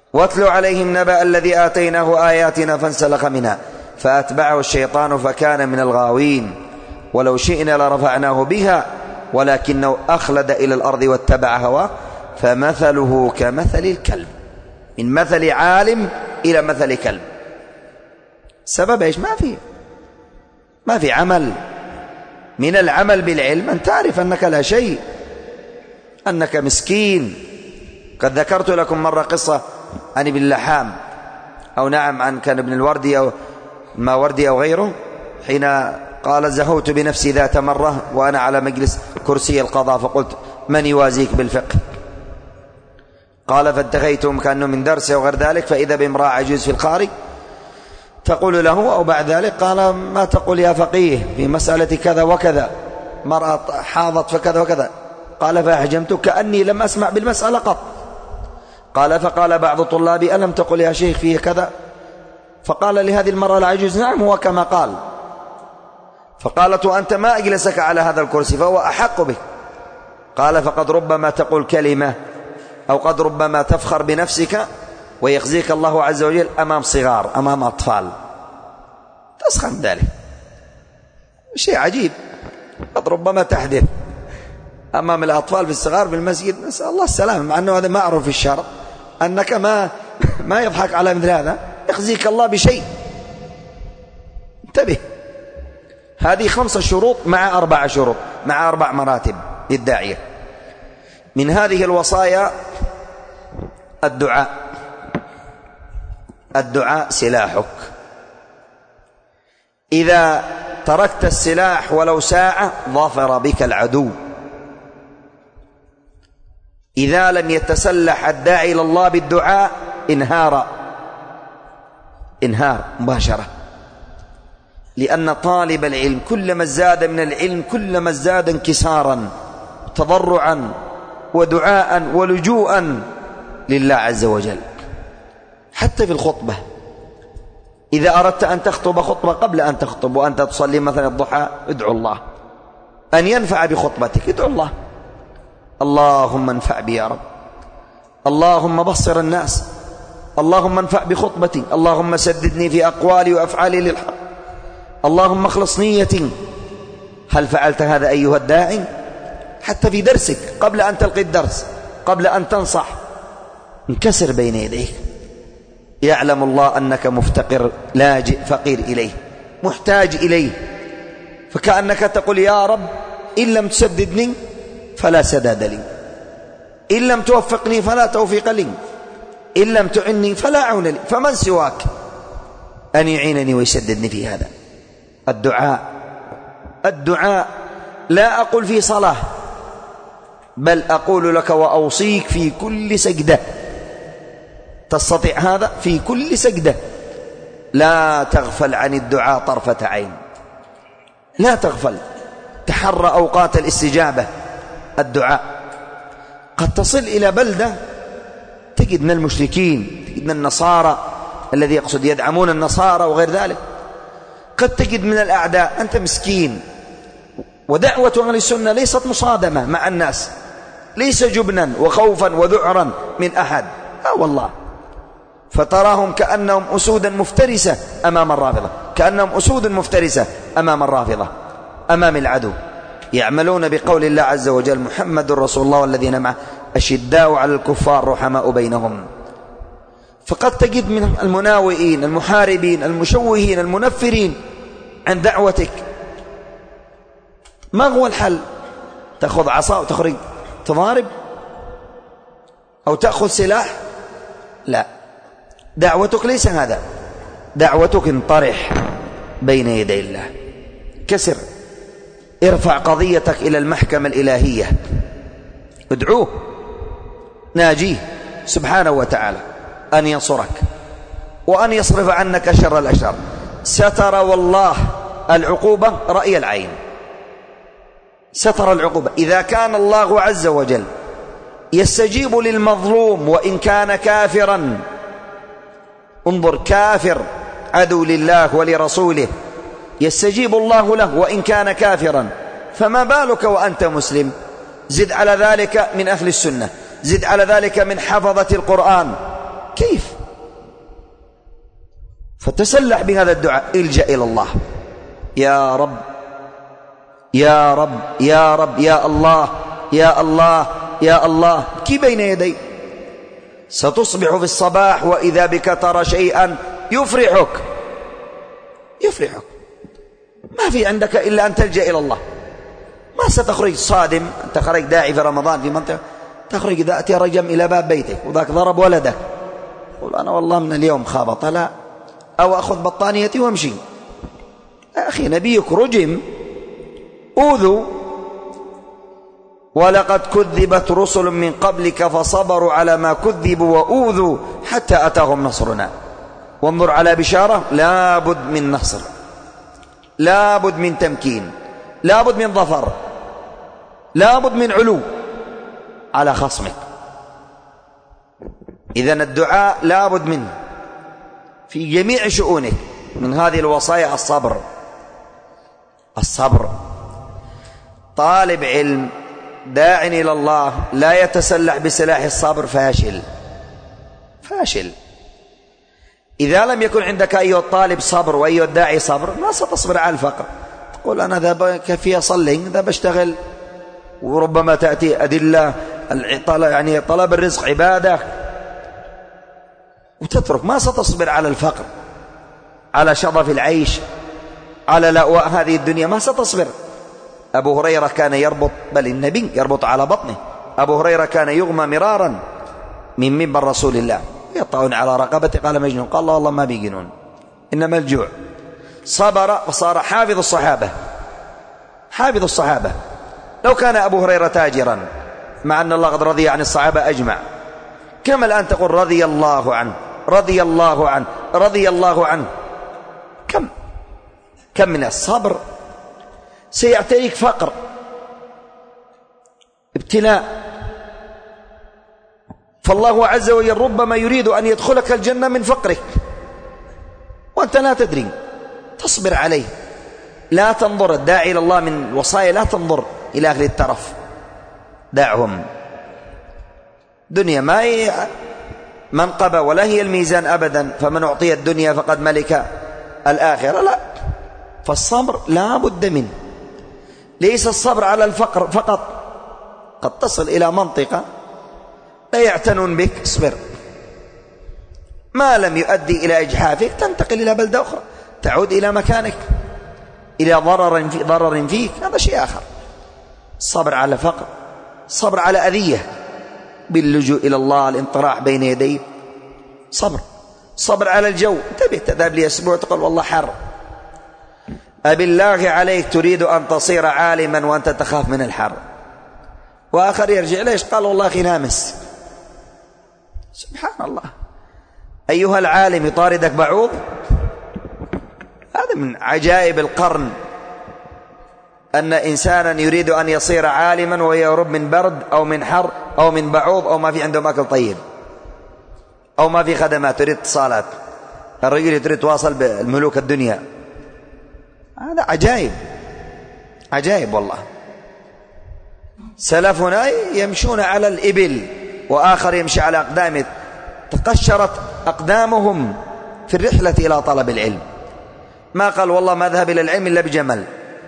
واتل عليهم نبأ الذي آتيناه آياتنا فانسلخ منها فأتبعه الشيطان فكان من الغاوين ولو شئنا لرفعناه بها ولكنه أخلد إلى الأرض واتبع هواه فمثله كمثل الكلب، من مثل عالم إلى مثل كلب. سبب إيش؟ ما في ما في عمل. من العمل بالعلم أن تعرف أنك لا شيء، أنك مسكين. قد ذكرت لكم مرة قصة عن ابن اللحام، أو نعم عن كان ابن الوردي أو ما وردي أو غيره، حين قال زهوت بنفسي ذات مرة وأنا على مجلس كرسي القضاء فقلت من يوازيك بالفقه؟ قال فانتهيتم كأنه من درسه وغير ذلك، فإذا بامرأة عجوز في الخارج تقول له أو بعد ذلك قال ما تقول يا فقيه في مسألة كذا وكذا، مرأة حاضت فكذا وكذا. قال فأحجمت كأني لم أسمع بالمسألة قط. قال فقال بعض طلابي ألم تقل يا شيخ فيه كذا؟ فقال لهذه المرأة العجوز نعم هو كما قال. فقالت وأنت ما أجلسك على هذا الكرسي فهو أحق به. قال فقد ربما تقول كلمة أو قد ربما تفخر بنفسك ويخزيك الله عز وجل أمام صغار أمام أطفال، تسخر ذلك، شيء عجيب. قد ربما تحدث أمام الأطفال في الصغار في المسجد، نسأل الله السلامة، مع أنه هذا معروف في الشرع أنك ما ما يضحك على مثل هذا، يخزيك الله بشيء. انتبه، هذه خمسة شروط مع أربع شروط مع أربع مراتب للداعية. من هذه الوصايا الدعاء. الدعاء سلاحك. إذا تركت السلاح ولو ساعة ظفر بك العدو. إذا لم يتسلح الداعي إلى الله بالدعاء انهار انهار مباشرة. لأن طالب العلم كلما ازداد من العلم كلما ازداد انكسارا تضرعا ودعاء ولجوءا لله عز وجل. حتى في الخطبة، إذا أردت أن تخطب خطبة قبل أن تخطب وأنت تصلي مثلا الضحى ادعو الله أن ينفع بخطبتك، ادعو الله اللهم انفع بي يا رب، اللهم بصر الناس، اللهم انفع بخطبتي، اللهم سددني في أقوالي وأفعالي للحق، اللهم اخلص نيتي. هل فعلت هذا أيها الداعي؟ حتى في درسك قبل أن تلقي الدرس، قبل أن تنصح، انكسر بين يديك. يعلم الله أنك مفتقر لاجئ فقير إليه محتاج إليه، فكأنك تقول يا رب إن لم تسددني فلا سداد لي، إن لم توفقني فلا توفيق لي، إن لم تعني فلا عون لي، فمن سواك أن يعينني ويسددني في هذا. الدعاء الدعاء لا أقول في صلاة، بل أقول لك وأوصيك في كل سجدة. تستطيع هذا؟ في كل سجدة لا تغفل عن الدعاء طرفة عين، لا تغفل، تحرى أوقات الاستجابة. الدعاء قد تصل إلى بلدة تجد من المشركين، تجد من النصارى الذي يقصد يدعمون النصارى وغير ذلك، قد تجد من الأعداء، أنت مسكين. ودعوة أهل السنة ليست مصادمة مع الناس، ليس جبنا وخوفا وذعرا من أحد، لا والله. فتراهم كأنهم أسودا مفترسة أمام الرافضة، كأنهم أسود مفترسة أمام الرافضة، أمام العدو. يعملون بقول الله عز وجل محمد رسول الله والذين معه أشداء على الكفار رحماء بينهم. فقد تجد من المناوئين المحاربين المشوهين المنفرين عن دعوتك. ما هو الحل؟ تأخذ عصا وتخرج تضارب أو تأخذ سلاح؟ لا، دعوتك ليس هذا. دعوتك انطرح بين يدي الله، كسر، ارفع قضيتك إلى المحكمة الإلهية، ادعوه، ناجيه سبحانه وتعالى أن ينصرك وأن يصرف عنك شر الأشرار. ستر والله العقوبة رأي العين، ستر العقوبة. إذا كان الله عز وجل يستجيب للمظلوم وإن كان كافرا، انظر، كافر عدو لله ولرسوله يستجيب الله له وإن كان كافرا، فما بالك وأنت مسلم؟ زد على ذلك من أهل السنة، زد على ذلك من حفظة القرآن، كيف فتسلح بهذا الدعاء، الجأ إلى الله، يا رب يا رب يا رب يا الله يا الله يا الله، كي بين يدي. ستصبح في الصباح وإذا بك ترى شيئا يفرحك يفرحك ما في عندك إلا أن تلجأ إلى الله. ما ستخرج صادم، أنت خرج داعي في رمضان في منطقة، تخرج إذا أتي رجم إلى باب بيتك وذاك ضرب ولدك، قل أنا والله من اليوم خابط، لا، أو أخذ بطانيتي وامشي. يا أخي نبيك رجم، أوذوا، ولقد كذبت رسل من قبلك فصبروا على ما كذبوا وأوذوا حتى أتاهم نصرنا. وانظر على بشارة، لابد من نصر، لابد من تمكين، لابد من ظفر، لابد من علو على خصمك. إذن الدعاء لابد منه في جميع شؤونك. من هذه الوصايا الصبر، الصبر. طالب علم داع إلى الله لا يتسلح بسلاح الصبر فاشل فاشل. إذا لم يكن عندك أيها الطالب صبر وأيها الداعي صبر، ما ستصبر على الفقر. تقول أنا ذا كفي أصلي، ذا بشتغل، وربما تأتي أدلة يعني طلب الرزق عبادة وتترك. ما ستصبر على الفقر، على شظف العيش، على لأواء هذه الدنيا، ما ستصبر. أبو هريرة كان يربط، بل النبي يربط على بطنه. أبو هريرة كان يغمى مرارا من منبر رسول الله، يطعن على رقبته، قال مجنون، قال الله والله ما بيجنون، إنما الجوع. صبر وصار حافظ الصحابة، حافظ الصحابة. لو كان أبو هريرة تاجرا، مع أن الله قد رضي عن الصحابة أجمع، كما الآن تقول رضي الله عنه رضي الله عنه رضي الله عنه. كم كم من الصبر سيعتريك فقر، ابتلاء، فالله عز وجل ربما يريد أن يدخلك الجنة من فقرك وأنت لا تدري. تصبر عليه، لا تنظر. الداعي إلى الله من الوصايا لا تنظر إلى أهل الترف، دعهم. دنيا ما هي منقبة ولا هي الميزان أبدا، فمن أعطي الدنيا فقد ملك الآخرة، لا. فالصبر لا بد منه، ليس الصبر على الفقر فقط. قد تصل إلى منطقة لا يعتنون بك، اصبر. ما لم يؤدي إلى إجحافك تنتقل إلى بلدة أخرى، تعود إلى مكانك، إلى ضرر في ضرر فيك، هذا شيء آخر. الصبر على فقر، صبر على أذية، باللجوء إلى الله، الانطراح بين يديه، صبر. صبر على الجو، انتبه، تذهب لي أسبوع تقول والله حر، أبالله عليك تريد أن تصير عالما وأنت تخاف من الحر، وآخر يرجع ليش؟ قال والله أخي نامس. سبحان الله. أيها العالم يطاردك بعوض؟ هذا من عجائب القرن، أن إنسانا يريد أن يصير عالما ويهرب من برد أو من حر أو من بعوض أو ما في عنده أكل طيب أو ما في خدمات، تريد اتصالات. الرجل تريد تواصل بالملوك الدنيا. هذا عجائب عجائب والله. سلفنا يمشون على الإبل وآخر يمشي على أقدامه، تقشرت أقدامهم في الرحلة إلى طلب العلم. ما قال والله ما ذهب إلى العلم إلا بجمل،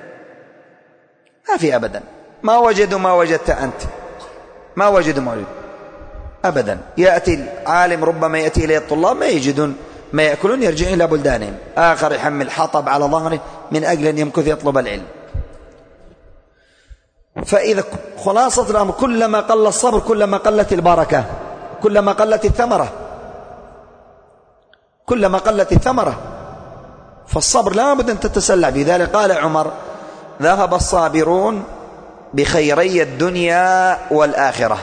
ما في أبدا. ما وجدوا ما وجدت أنت، ما وجدوا ما وجدوا أبدا. يأتي العالم ربما يأتي إليه الطلاب ما يجدون ما يأكلون، يرجع إلى بلدانهم. آخر يحمل حطب على ظهره من أجل أن يمكث يطلب العلم. فإذا خلاصة الأمر، كلما قل الصبر كلما قلت البركة، كلما قلت الثمرة، كلما قلت الثمرة. فالصبر لا بد أن تتسلع به. ذلك قال عمر: ذهب الصابرون بخيري الدنيا والآخرة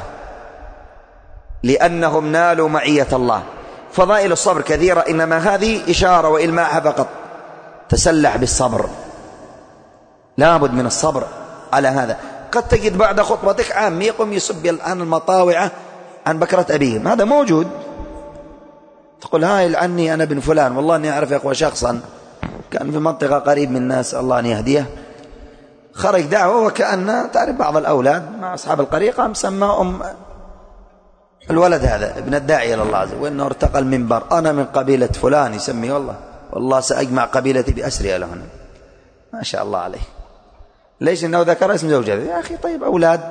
لأنهم نالوا معية الله. فضائل الصبر كثيرة، إنما هذه إشارة وإلماح فقط. تسلح بالصبر، لا بد من الصبر على هذا. قد تجد بعد خطبتك عام يقوم يسب عن المطاوعة عن بكرة أبيهم، هذا موجود. تقول هاي عني أنا ابن فلان، والله أني أعرف يا أخوة شخصا كان في منطقة قريب من الناس، الله أن يهديه، خرج دعوة وكأن تعرف بعض الأولاد مع أصحاب القريقة مسماهم الولد هذا ابن الداعي إلى الله عز وجل، وإنه ارتقى المنبر، أنا من قبيلة فلان، يسمي والله والله سأجمع قبيلتي بأسرها لهن. ما شاء الله عليه. ليش؟ إنه ذكر اسم زوجته. يا أخي طيب أولاد،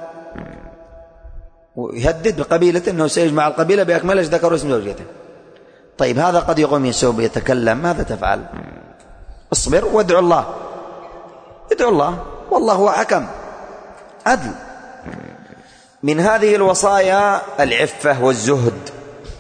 ويهدد بقبيلته أنه سيجمع القبيلة بأكملش، ذكر اسم زوجته. طيب هذا قد يقوم يسوب يتكلم، ماذا تفعل؟ اصبر وادعو الله، ادعو الله، والله هو حكم عدل. من هذه الوصايا العفة والزهد.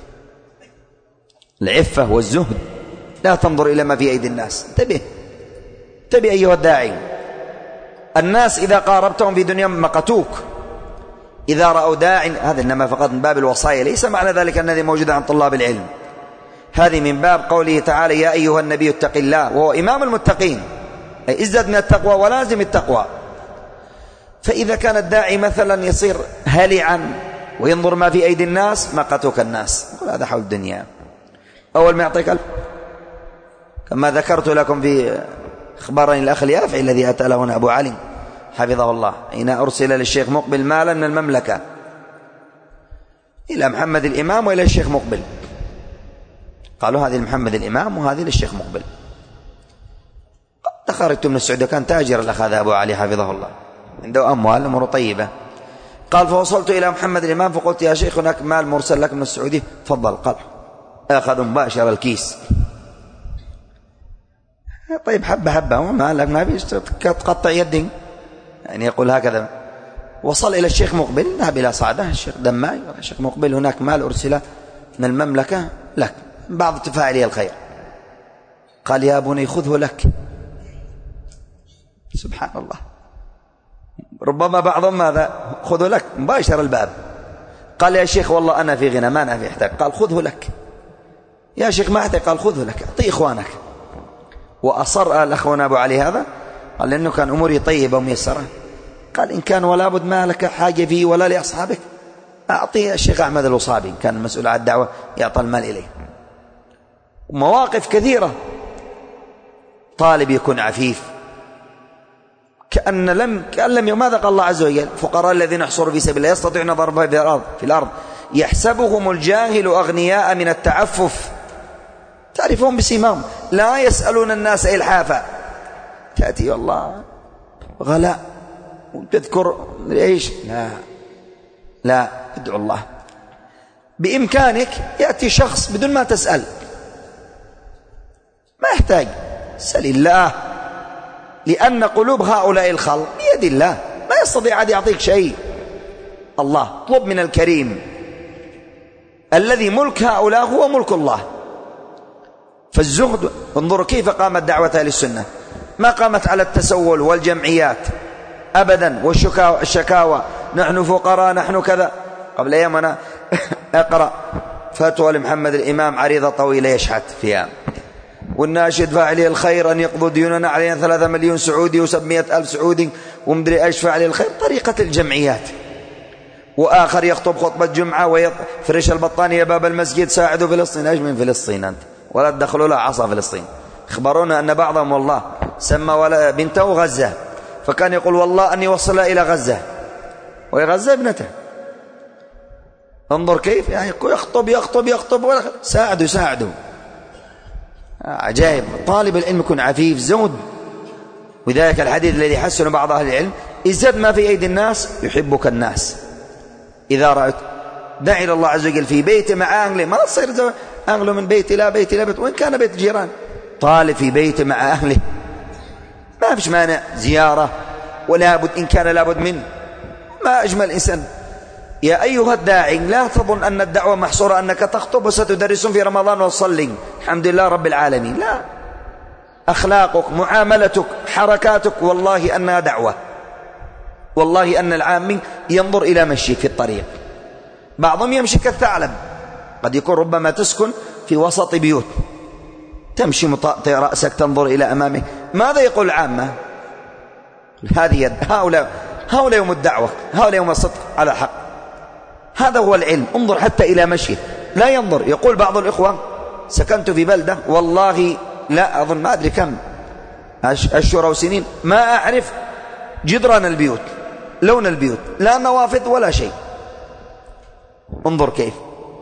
العفة والزهد، لا تنظر إلى ما في أيدي الناس. انتبه انتبه أيها الداعي. الناس إذا قاربتهم في دنياهم مقتوك. إذا رأوا داع، هذا إنما فقط من باب الوصايا، ليس معنى ذلك أن هذه موجودة عن طلاب العلم. هذه من باب قوله تعالى يا أيها النبي اتق الله، وهو إمام المتقين، أي ازدد من التقوى ولازم التقوى. فإذا كان الداعي مثلا يصير هلعا وينظر ما في أيدي الناس، مقتوك الناس. يقول هذا حول الدنيا. أول ما يعطيك ألف، كما ذكرت لكم في أخبرني الأخ اليافعي الذي أتى له هنا أبو علي حفظه الله، حين أرسل للشيخ مقبل مالا من المملكة إلى محمد الإمام وإلى الشيخ مقبل، قالوا هذه لمحمد الإمام وهذه للشيخ مقبل. قد خرجت من السعودية، كان تاجر الأخ هذا أبو علي حفظه الله، عنده أموال أمور طيبة. قال فوصلت إلى محمد الإمام فقلت يا شيخ هناك مال مرسل لك من السعودية، تفضل. قال أخذ مباشر الكيس. طيب حبة حبة، وما لك ما فيش تقطع يدي، يعني يقول هكذا. وصل إلى الشيخ مقبل، ذهب إلى صعدة الشيخ دماي، الشيخ مقبل هناك مال أرسل من المملكة لك، بعض تفاعلي الخير. قال يا بني خذه لك. سبحان الله، ربما بعضهم ماذا خذه لك مباشر الباب. قال يا شيخ والله أنا في غنى، ما أنا في احتاج. قال خذه لك. يا شيخ ما احتاج. قال خذه لك، أعطي إخوانك. وأصر الأخونا أبو علي هذا، قال لأنه كان أموري طيبة وميسرة، قال إن كان ولا بد ما لك حاجة فيه ولا لأصحابك، أعطي الشيخ أحمد الوصابي، كان المسؤول عن الدعوة، يعطى المال إليه. مواقف كثيرة. طالب يكون عفيف، كأن لم كأن لم ماذا قال الله عز وجل؟ فقراء الذين يحصروا في سبيل الله يستطيعون ضربا في الأرض في الأرض يحسبهم الجاهل أغنياء من التعفف، تعرفهم بسيماهم، لا يسألون الناس إلحافا. تأتي والله غلاء وتذكر إيش؟ لا لا، ادعو الله. بإمكانك يأتي شخص بدون ما تسأل، ما يحتاج، سل الله، لأن قلوب هؤلاء الخلق بيد الله، ما يستطيع أن يعطيك شيء. الله طلب من الكريم الذي ملك هؤلاء هو ملك الله. فالزهد، انظروا كيف قامت دعوة أهل السنة، ما قامت على التسول والجمعيات أبدا والشكاوى، نحن فقراء نحن كذا. قبل أيام أنا أقرأ فتوى لمحمد الإمام عريضة طويلة يشحت فيها، والناشد فاعلي الخير أن يقضوا ديوننا علينا ثلاثة مليون سعودي وسبمئة ألف سعودي ومدري أيش فاعلي الخير، طريقة الجمعيات. وآخر يخطب خطبة جمعة ويفرش البطانية باب المسجد ساعدوا فلسطين. ايش من فلسطين أنت؟ ولا تدخلوا لها عصا فلسطين. اخبرونا أن بعضهم والله سمى ولا بنته غزة، فكان يقول والله أني وصلها إلى غزة، وهي غزة ابنته. انظر كيف يعني يخطب يخطب يخطب ولا ساعدوا ساعدوا. عجائب. طالب العلم يكون عفيف زود. وذلك الحديث الذي حسن بعض أهل العلم: ازدد ما في أيدي الناس يحبك الناس. إذا رأيت دع إلى الله عز وجل في بيت مع أهله، ما تصير أهله من بيت إلى بيت إلى بيت، وإن كان بيت جيران، طالب في بيت مع أهله، ما فيش مانع زيارة، ولا بد إن كان لابد منه. ما أجمل الإنسان. يا أيها الداعي لا تظن أن الدعوة محصورة أنك تخطب وستدرسون في رمضان وتصلي الحمد لله رب العالمين. لا، أخلاقك، معاملتك، حركاتك، والله أنها دعوة. والله أن العامي ينظر إلى مشيك في الطريق. بعضهم يمشي كالثعلب، قد يكون ربما تسكن في وسط بيوت، تمشي مطأطئ رأسك تنظر إلى أمامك. ماذا يقول العامة؟ هذه هؤلاء هؤلاء يوم الدعوة، هؤلاء يوم الصدق على حق. هذا هو العلم. انظر حتى إلى مشيه، لا ينظر. يقول بعض الإخوة: سكنت في بلدة والله لا أظن ما أدري كم أشهر أو سنين ما أعرف جدران البيوت، لون البيوت، لا نوافذ ولا شيء. انظر كيف.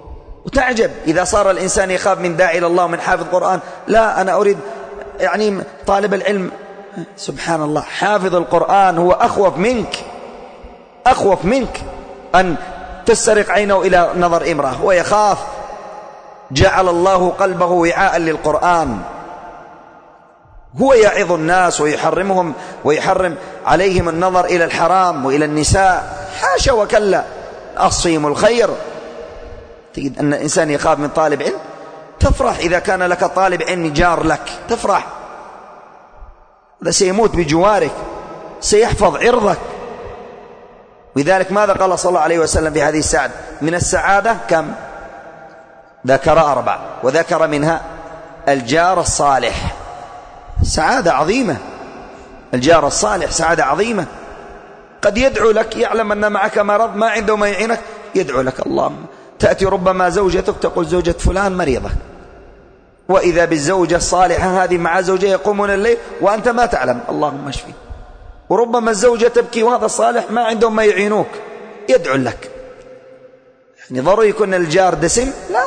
وتعجب إذا صار الإنسان يخاف من داعي إلى الله ومن حافظ القرآن. لا، أنا أريد يعني طالب العلم، سبحان الله، حافظ القرآن هو أخوف منك، أخوف منك أن تسترق عينه إلى نظر امرأة، هو يخاف. جعل الله قلبه وعاء للقرآن، هو يعظ الناس ويحرمهم ويحرم عليهم النظر إلى الحرام وإلى النساء، حاشا وكلا، أصيم الخير. تجد أن الإنسان يخاف من طالب علم، تفرح إذا كان لك طالب علم جار لك، تفرح، هذا سيموت بجوارك، سيحفظ عرضك. لذلك ماذا قال صلى الله عليه وسلم في هذه السعادة؟ من السعادة كم؟ ذكر أربع، وذكر منها الجار الصالح، سعادة عظيمة. الجار الصالح سعادة عظيمة، قد يدعو لك، يعلم أن معك مرض ما عنده ما يعينك، يدعو لك اللهم. تأتي ربما زوجتك تقول زوجة فلان مريضة، وإذا بالزوجة الصالحة هذه مع زوجها يقومون الليل وأنت ما تعلم، اللهم اشفي. وربما الزوجة تبكي وهذا الصالح ما عندهم ما يعينوك، يدعو لك. يعني ضروري يكون الجار دسم؟ لا.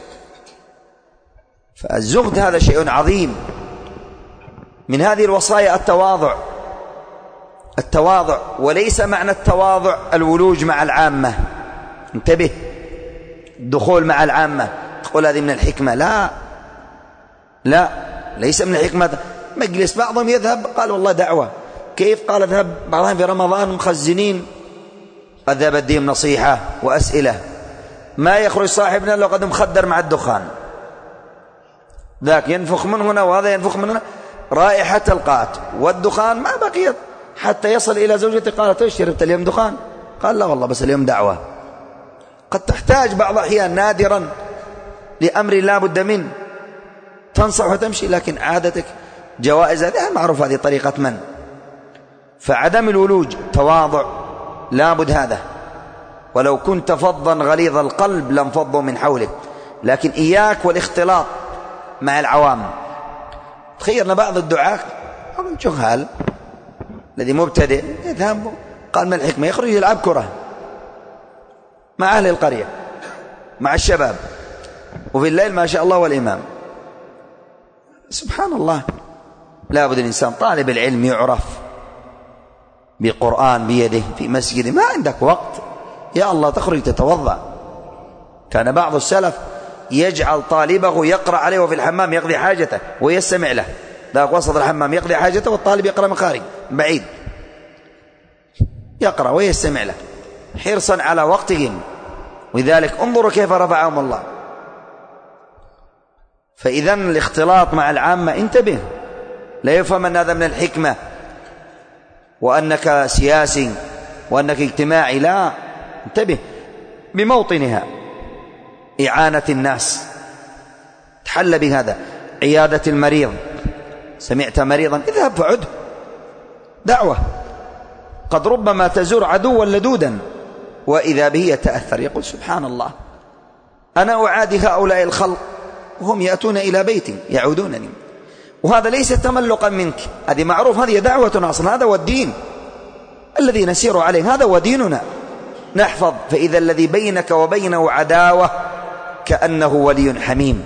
فالزهد هذا شيء عظيم. من هذه الوصايا التواضع، التواضع، وليس معنى التواضع الولوج مع العامة، انتبه، الدخول مع العامة تقول هذه من الحكمة، لا لا، ليس من الحكمة. مجلس بعضهم يذهب، قال والله دعوة، كيف؟ قال اذهب بعضهم في رمضان مخزنين، أذهب الدين نصيحة وأسئلة، ما يخرج صاحبنا لو قد مخدر مع الدخان، ذاك ينفخ من هنا وهذا ينفخ من هنا، رائحة القات والدخان ما بقيت حتى يصل إلى زوجته، قالت ايش شربت اليوم دخان؟ قال لا والله بس اليوم دعوة. قد تحتاج بعض الأحيان نادرا لأمر لا بد منه تنصح وتمشي، لكن عادتك جوائز هذه معروف، هذه طريقة من. فعدم الولوج تواضع، لابد هذا. ولو كنت فظا غليظ القلب لانفضوا من حولك، لكن إياك والاختلاط مع العوام. تخيرنا بعض الدعاة أو الجهال الذي مبتدئ يذهب، قال ما الحكمة؟ يخرج يلعب كرة مع أهل القرية مع الشباب، وفي الليل ما شاء الله والإمام، سبحان الله. لابد الإنسان طالب العلم يعرف بقرآن بيده في مسجد، ما عندك وقت يا الله تخرج تتوضأ. كان بعض السلف يجعل طالبه يقرأ عليه وفي الحمام يقضي حاجته ويستمع له، ذاك وسط الحمام يقضي حاجته والطالب يقرأ من خارج بعيد، يقرأ ويستمع له حرصا على وقتهم. ولذلك انظروا كيف رفعهم الله. فإذا الاختلاط مع العامة انتبه، لا يفهم أن هذا من الحكمة وأنك سياسي وأنك اجتماعي، لا، انتبه بموطنها. إعانة الناس، تحل بهذا. عيادة المريض، سمعت مريضا اذهب فعده، دعوة. قد ربما تزور عدوا لدودا وإذا به يتأثر، يقول سبحان الله أنا أعادي هؤلاء الخلق وهم يأتون إلى بيتي يعودونني، وهذا ليس تملقا منك، هذه معروف، هذه دعوة أصلا، هذا هو الدين الذي نسير عليه، هذا هو ديننا نحفظ. فإذا الذي بينك وبينه عداوة كأنه ولي حميم.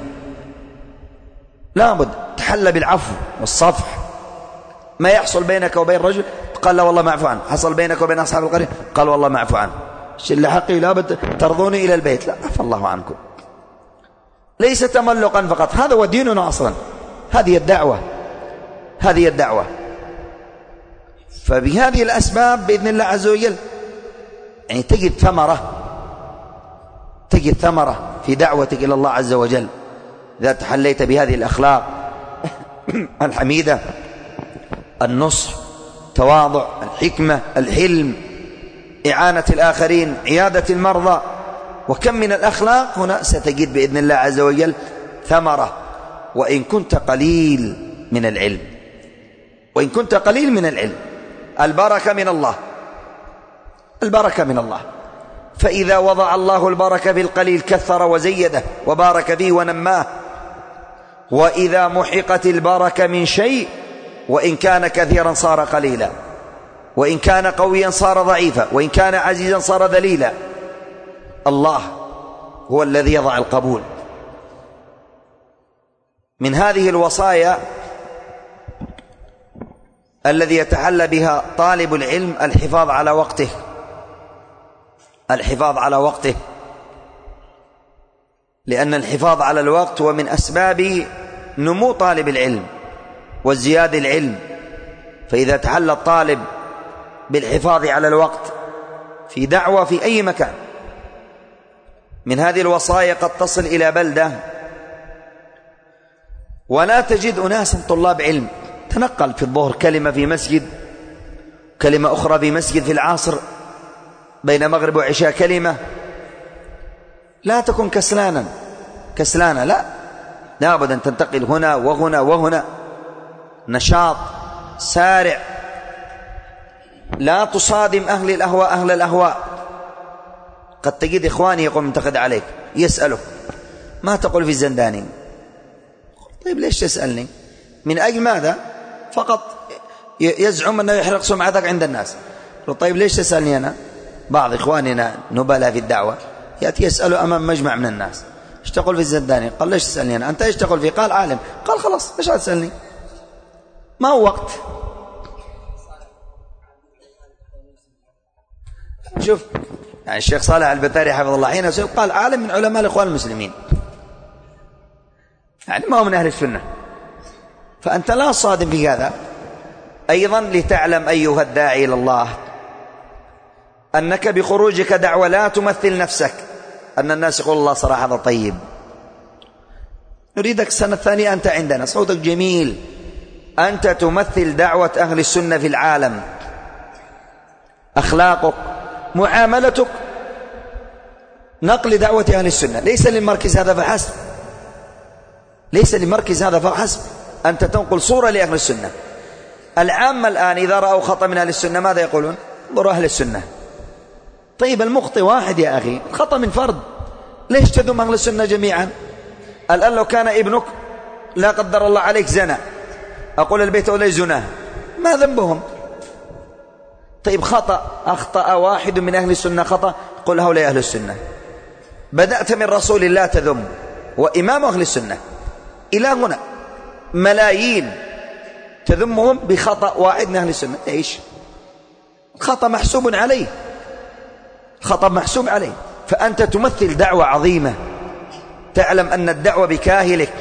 لابد تحل بالعفو والصفح. ما يحصل بينك وبين رجل قال لا والله معفو عنه، حصل بينك وبين أصحاب القرية قال والله معفو عنه، اللي حقي لابد ترضوني إلى البيت، لا عفى الله عنكم. ليس تملقا فقط، هذا هو ديننا أصلا، هذه الدعوة، هذه الدعوة. فبهذه الأسباب بإذن الله عز وجل يعني تجد ثمرة، تجد ثمرة في دعوتك إلى الله عز وجل إذا تحليت بهذه الأخلاق الحميدة: النصح، تواضع، الحكمة، الحلم، إعانة الآخرين، عيادة المرضى. وكم من الأخلاق هنا ستجد بإذن الله عز وجل ثمرة، وإن كنت قليل من العلم، وإن كنت قليل من العلم. البركة من الله، البركة من الله. فإذا وضع الله البركة في القليل كثر وزيده وبارك فيه ونماه. وإذا محقت البركة من شيء وإن كان كثيرا صار قليلا، وإن كان قويا صار ضعيفا، وإن كان عزيزا صار ذليلا. الله هو الذي يضع القبول. من هذه الوصايا الذي يتحلى بها طالب العلم الحفاظ على وقته، الحفاظ على وقته، لأن الحفاظ على الوقت هو من أسباب نمو طالب العلم وازدياد العلم. فإذا تحلى الطالب بالحفاظ على الوقت في دعوة في أي مكان، من هذه الوصايا قد تصل إلى بلدة ولا تجد أناسا طلاب علم، تنقل في الظهر كلمة في مسجد، كلمة أخرى في مسجد في العصر، بين مغرب وعشاء كلمة. لا تكن كسلانا كسلانا، لا، لابد أن تنتقل هنا وهنا وهنا، نشاط سارع. لا تصادم أهل الأهواء أهل الأهواء. قد تجد إخواني يقوم منتقد عليك، يسألك ما تقول في الزنداني؟ طيب ليش تسألني؟ من أجل ماذا؟ فقط يزعم أنه يحرق سمعتك عند الناس. طيب ليش تسألني أنا؟ بعض إخواننا نبلاء في الدعوة يأتي يسأله أمام مجمع من الناس، ايش تقول في الزنداني؟ قال ليش تسألني أنا؟ أنت ايش تقول فيه؟ قال عالم. قال خلاص ليش تسألني؟ ما هو وقت. شوف يعني الشيخ صالح البتاري حفظه الله حين قال عالم من علماء الإخوان المسلمين، يعني ما هو من أهل السنة. فأنت لا صادم في هذا. أيضا لتعلم أيها الداعي إلى الله أنك بخروجك دعوة لا تمثل نفسك، أن الناس يقول الله صراحة هذا طيب، نريدك السنة الثانية أنت عندنا، صوتك جميل، أنت تمثل دعوة أهل السنة في العالم. أخلاقك، معاملتك، نقل دعوة أهل السنة، ليس للمركز هذا فحسب، ليس للمركز هذا فحسب، أنت تنقل صورة لأهل السنة. العامة الآن إذا رأوا خطأ من أهل السنة ماذا يقولون؟ انظروا أهل السنة. طيب المخطئ واحد يا أخي، الخطأ من فرد، ليش تذم أهل السنة جميعا؟ الآن لو كان ابنك لا قدر الله عليك زنا، أقول البيت أولي زناه، ما ذنبهم؟ طيب خطأ، أخطأ واحد من أهل السنة خطأ، قل هؤلاء أهل السنة. بدأت من رسول الله تذم وإمام أهل السنة، إلى هنا ملايين تذمهم بخطأ واحد من أهل السنة. إيش؟ خطأ محسوب عليه، خطأ محسوب عليه. فأنت تمثل دعوة عظيمة، تعلم أن الدعوة بكاهلك،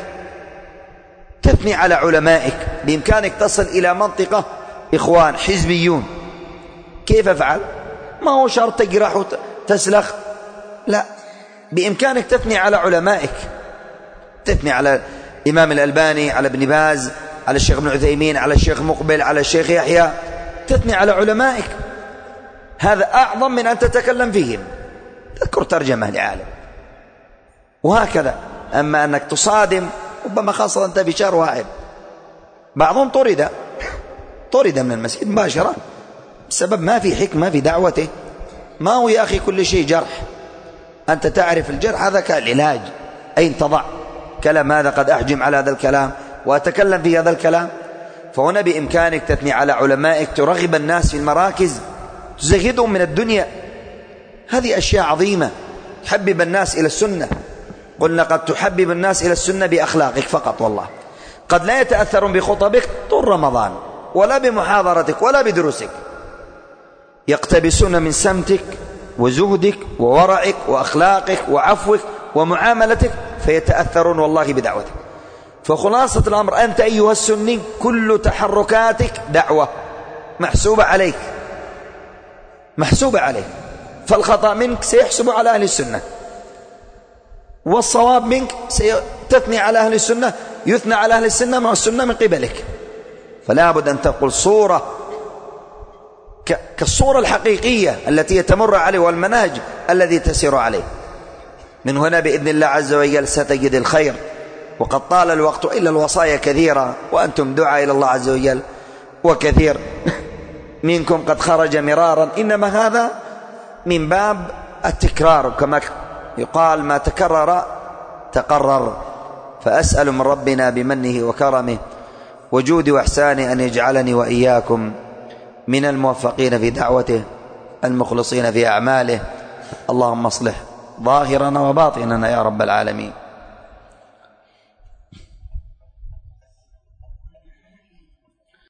تثني على علمائك، بإمكانك تصل إلى منطقة إخوان حزبيون، كيف أفعل؟ ما هو شرط تجرح وتسلخ، لا، بإمكانك تثني على علمائك، تثني على الإمام الألباني، على ابن باز، على الشيخ ابن عثيمين، على الشيخ مقبل، على الشيخ يحيى، تثني على علمائك. هذا أعظم من أن تتكلم فيهم، تذكر ترجمة لعالم، وهكذا. أما أنك تصادم، ربما خاصة أنت في شهر واحد، بعضهم طرد طرد من المسجد مباشرة بسبب ما في حكمة في دعوته. ما هو يا أخي كل شيء جرح، أنت تعرف الجرح هذا كالعلاج، أين تضع كلام هذا قد أحجم على هذا الكلام وأتكلم في هذا الكلام. فهنا بإمكانك تثني على علمائك، ترغب الناس في المراكز، تزهدهم من الدنيا. هذه أشياء عظيمة، تحبب الناس إلى السنة. قلنا قد تحبب الناس إلى السنة بأخلاقك فقط، والله قد لا يتأثرون بخطبك طول رمضان ولا بمحاضرتك ولا بدروسك، يقتبسون من سمتك وزهدك وورعك وأخلاقك وعفوك ومعاملتك، فيتأثرون والله بدعوتك. فخلاصة الأمر أنت أيها السني كل تحركاتك دعوة محسوبة عليك، محسوبة عليك. فالخطأ منك سيحسب على أهل السنة، والصواب منك ستثني على أهل السنة، يثنى على أهل السنة مع السنة من قبلك. فلا بد أن تقول صورة كالصورة الحقيقية التي يتمر عليه والمنهج الذي تسير عليه. من هنا بإذن الله عز وجل ستجد الخير. وقد طال الوقت إلا الوصايا كثيرة، وأنتم دعاء إلى الله عز وجل، وكثير منكم قد خرج مرارا، إنما هذا من باب التكرار، كما يقال ما تكرر تقرر. فأسأل من ربنا بمنه وكرمه وجوده وإحسانه أن يجعلني وإياكم من الموفقين في دعوته، المخلصين في أعماله. اللهم اصلح ظاهرنا وباطننا يا رب العالمين.